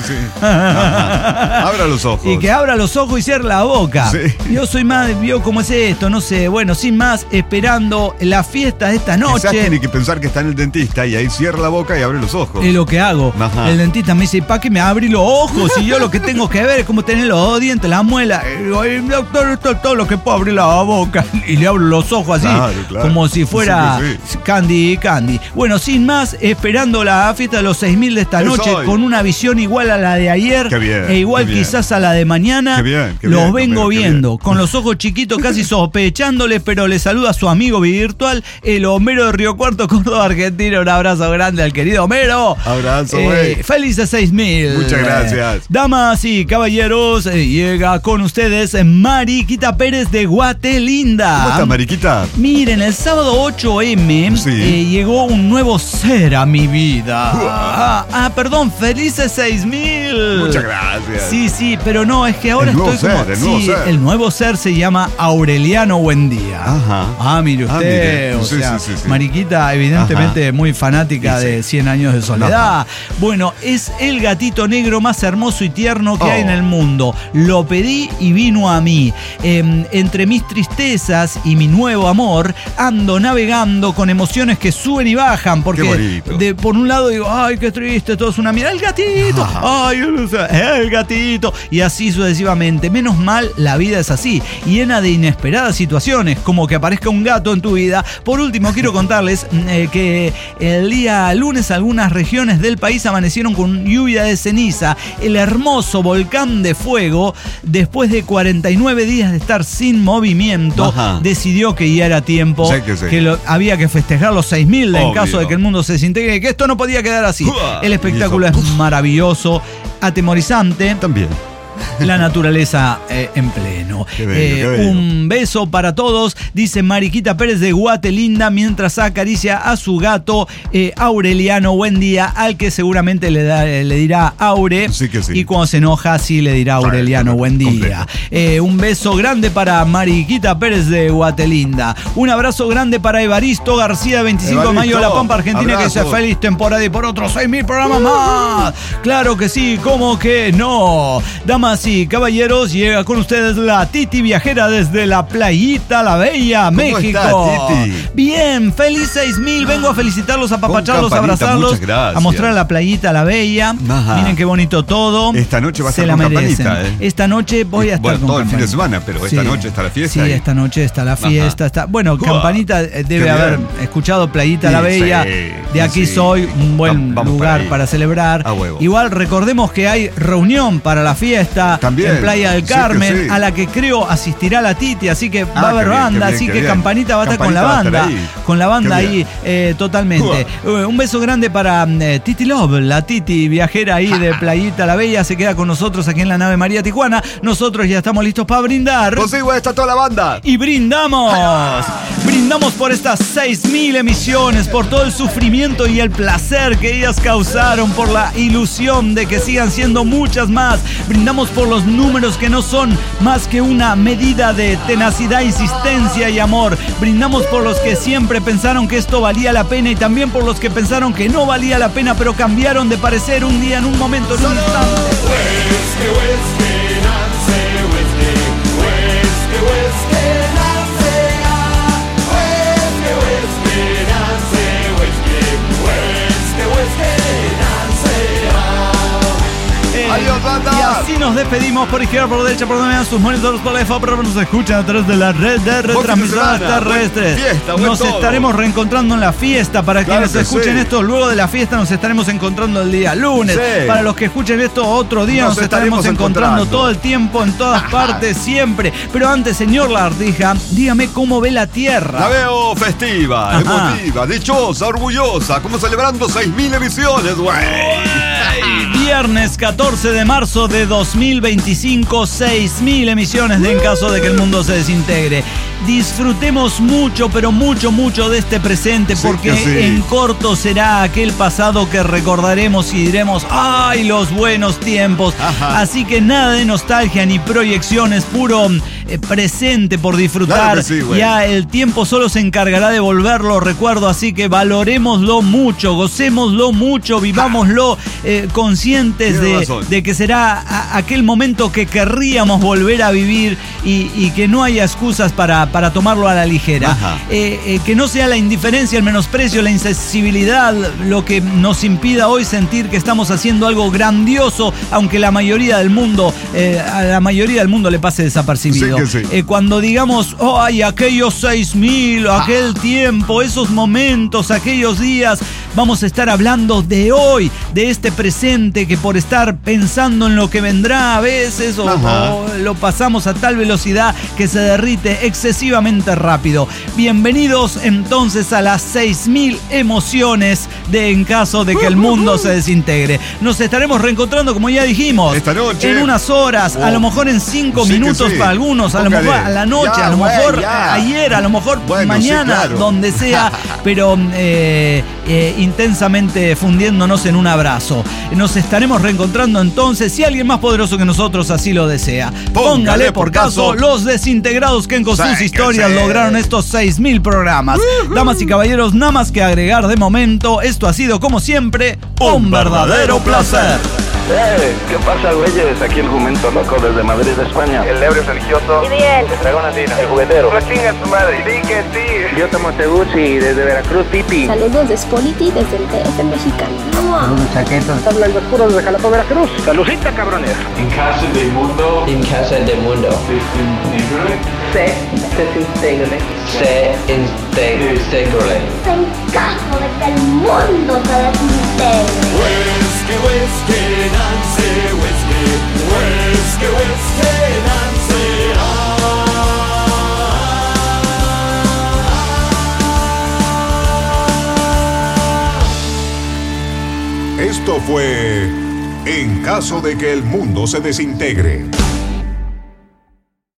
S3: Abra los ojos.
S2: Y que abra los ojos y cierre la boca. Yo soy más, vio cómo es esto, no sé. Bueno, sin más, esperando la fiesta de esta noche.
S3: Quizás tiene que pensar que está en el dentista y ahí cierra la boca y abre los ojos.
S2: Es lo que hago. El dentista me dice, ¿para qué me abrí los ojos? Y yo lo que tengo que ver es cómo tener los dos dientes, la muela. Y digo, doctor, esto es todo lo que puedo abrir la boca. Y le abro los ojos así, como si fuera Candy. Bueno, sin más, esperando la fiesta de los 6.000 de esta noche, con una visión igual a la de ayer, e igual quizás a la de mañana. Los vengo viendo, con los ojos chiquitos, casi sospechándoles, pero le saluda a su amigo virtual, el Homero de Río Cuarto, Córdoba, Argentina. Un abrazo grande al querido Homero.
S3: Abrazo, güey.
S2: Felices 6.000.
S3: Muchas gracias.
S2: Damas y caballeros, llega con ustedes Mariquita Pérez de Guatelinda.
S3: ¿Cómo está, Mariquita?
S2: Miren, el sábado 8M llegó un nuevo ser a mi vida. Perdón, felices 6.000.
S3: Muchas gracias.
S2: Sí, pero no, es que ahora estoy como... El nuevo ser se llama Aureliano Buendía. Mire usted, Mariquita, evidentemente muy fanática de 100 años de soledad. Bueno, es el gatito negro más hermoso y tierno que hay en el mundo. Lo pedí y vino a mí. Entre mis tristezas y mi nuevo amor, ando navegando con emociones que suben y bajan, porque por un lado digo, ay, qué triste, todo es una mierda, el gatito, ay, el gatito, y así sucesivamente. Menos mal, la vida es así, llena de inesperadas situaciones, como que aparezca un gato en tu vida. Por último, quiero contarles que el día lunes algunas regiones del país amanecieron con lluvia de ceniza. El hermoso volcán de fuego, después de 49 días de estar sin movimiento, decidió que ya era tiempo, que había que festejar los 6.000 en caso de que el mundo se desintegre, que esto no podía quedar así. El espectáculo es maravilloso, atemorizante.
S3: También.
S2: La naturaleza en pleno.
S3: Qué bello.
S2: Un beso para todos, dice Mariquita Pérez de Guatelinda, mientras acaricia a su gato Aureliano Buendía, al que seguramente le dirá Aure. Y cuando se enoja, sí le dirá Aureliano Buendía. Un beso grande para Mariquita Pérez de Guatelinda. Un abrazo grande para Evaristo García, 25 de mayo de La Pampa, Argentina, que dice feliz temporada y por otros 6.000 programas más. Claro que sí, ¿cómo que no? Damas Damas y caballeros, llega con ustedes la Titi viajera desde la Playita La Bella, México.
S3: ¿Cómo está, Titi?
S2: Bien, feliz 6000. Vengo a felicitarlos, a apapacharlos, a abrazarlos,
S3: muchas gracias.
S2: a mostrar la Playita La Bella.
S3: Ajá.
S2: Miren qué bonito todo.
S3: Esta noche va a
S2: Se
S3: estar
S2: la
S3: con
S2: merecen.
S3: Campanita,
S2: Esta noche voy a estar
S3: bueno,
S2: con
S3: todo el fin de
S2: Campanita.
S3: semana, pero esta noche está la fiesta.
S2: Sí,
S3: y-
S2: esta noche está la fiesta. Está, bueno,
S3: Uah,
S2: Campanita
S3: qué
S2: debe haber
S3: bien.
S2: escuchado Playita
S3: Sí,
S2: La Bella.
S3: sí,
S2: De aquí
S3: sí.
S2: soy, un buen
S3: Vamos
S2: lugar
S3: por ahí.
S2: para celebrar.
S3: A huevo.
S2: Igual recordemos que hay reunión para la fiesta
S3: También.
S2: en Playa del
S3: Sí que
S2: Carmen,
S3: sí.
S2: a la que creo asistirá la Titi, así que va a haber
S3: qué bien,
S2: banda,
S3: qué bien,
S2: así
S3: qué
S2: que
S3: bien.
S2: Campanita va a estar con la
S3: Campanita va a
S2: banda.
S3: estar ahí.
S2: Con la banda
S3: Qué
S2: ahí, totalmente. Un beso grande para Titi Love, la Titi viajera ahí de Playita La Bella, se queda con nosotros aquí en la nave María Tijuana. Nosotros ya estamos listos para brindar.
S3: Pues sí, güey, está toda la banda.
S2: Y brindamos. Brindamos por estas 6000 emisiones, por todo el sufrimiento y el placer que ellas causaron, por la ilusión de que sigan siendo muchas más. Brindamos por los números que no son más que una medida de tenacidad, insistencia y amor. Brindamos por los que siempre pensaron que esto valía la pena y también por los que pensaron que no valía la pena, pero cambiaron de parecer un día, en un momento, en un instante.
S3: Adiós, banda.
S2: Y así nos despedimos por izquierda, por derecha, por donde vean sus monitores, por la EFA, pero nos escuchan a través de la red de retransmisoras
S3: semana,
S2: terrestres.
S3: buen fiesta, buen
S2: Nos
S3: todo.
S2: estaremos reencontrando en la fiesta. Para
S3: Claro
S2: quienes
S3: que
S2: escuchen
S3: sí.
S2: esto luego de la fiesta, nos estaremos encontrando el día lunes.
S3: Sí.
S2: Para los que escuchen esto otro día, nos estaremos encontrando todo el tiempo, en todas partes, siempre. Pero antes, señor Lardija, dígame cómo ve la Tierra.
S3: La veo festiva,
S2: Ajá.
S3: emotiva, dichosa, orgullosa, como celebrando 6000 emisiones, güey.
S2: Viernes 14 de marzo de 2025, 6000 emisiones de En Caso de que el Mundo se desintegre. Disfrutemos mucho, pero mucho, mucho de este presente,
S3: Sí,
S2: porque
S3: que sí.
S2: en corto será aquel pasado que recordaremos y diremos, ¡ay, los buenos tiempos!
S3: Ajá.
S2: Así que nada de nostalgia ni proyecciones, puro presente por disfrutar.
S3: Claro que sí, güey.
S2: Ya el tiempo solo se encargará de volverlo recuerdo, así que valorémoslo mucho, gocémoslo mucho, vivámoslo conscientes
S3: Tiene razón.
S2: de que será aquel momento que querríamos volver a vivir y que no haya excusas para tomarlo a la ligera.
S3: Ajá.
S2: Que no sea la indiferencia, el menosprecio, la insensibilidad lo que nos impida hoy sentir que estamos haciendo algo grandioso, aunque la mayoría del mundo, a la mayoría del mundo le pase desapercibido.
S3: Sí que sí.
S2: Cuando digamos, ¡ay, aquellos 6000, aquel tiempo, esos momentos, aquellos días! Vamos a estar hablando de hoy, de este presente que por estar pensando en lo que vendrá a veces o lo pasamos a tal velocidad que se derrite excesivamente rápido. Bienvenidos entonces a las 6000 emociones de En Caso de que el Mundo se desintegre. Nos estaremos reencontrando, como ya dijimos,
S3: Esta noche.
S2: en unas horas, a lo mejor en 5
S3: Sí que
S2: minutos
S3: sí.
S2: para algunos, a lo
S3: Póngale.
S2: mejor a la noche,
S3: Ya,
S2: a lo
S3: güey,
S2: mejor
S3: ya.
S2: ayer, a lo mejor
S3: Bueno,
S2: mañana,
S3: sí, claro.
S2: donde sea, pero intensamente fundiéndonos en un abrazo. Nos estaremos reencontrando entonces, si alguien más poderoso que nosotros así lo desea. Póngale por caso los desintegrados que con
S3: Sí,
S2: sus
S3: que
S2: historias
S3: sí.
S2: lograron estos 6000 programas. Damas y caballeros, nada más que agregar de momento, esto ha sido como siempre un verdadero placer.
S8: ¿Qué pasa, güeyes? Aquí el jumento loco desde Madrid, España. El ebrio religioso.
S13: Ideal.
S8: El dragón andino. El juguetero. No chingas tu madre. Sí que sí. Yo tomo Teguchi desde Veracruz, Titi.
S13: Saludos de Spolity desde el DF mexicano.
S8: Habla el oscuro desde Jalapa, Veracruz. Salucita, cabrones.
S14: En casa del mundo.
S15: En casa del mundo.
S14: Se desintegre.
S15: Se desintegre.
S16: En caso de que el mundo se desintegre.
S17: Whiskey, whiskey, Nancy, whiskey. Whiskey, whiskey, Nancy.
S1: Esto fue En Caso de que el Mundo se desintegre.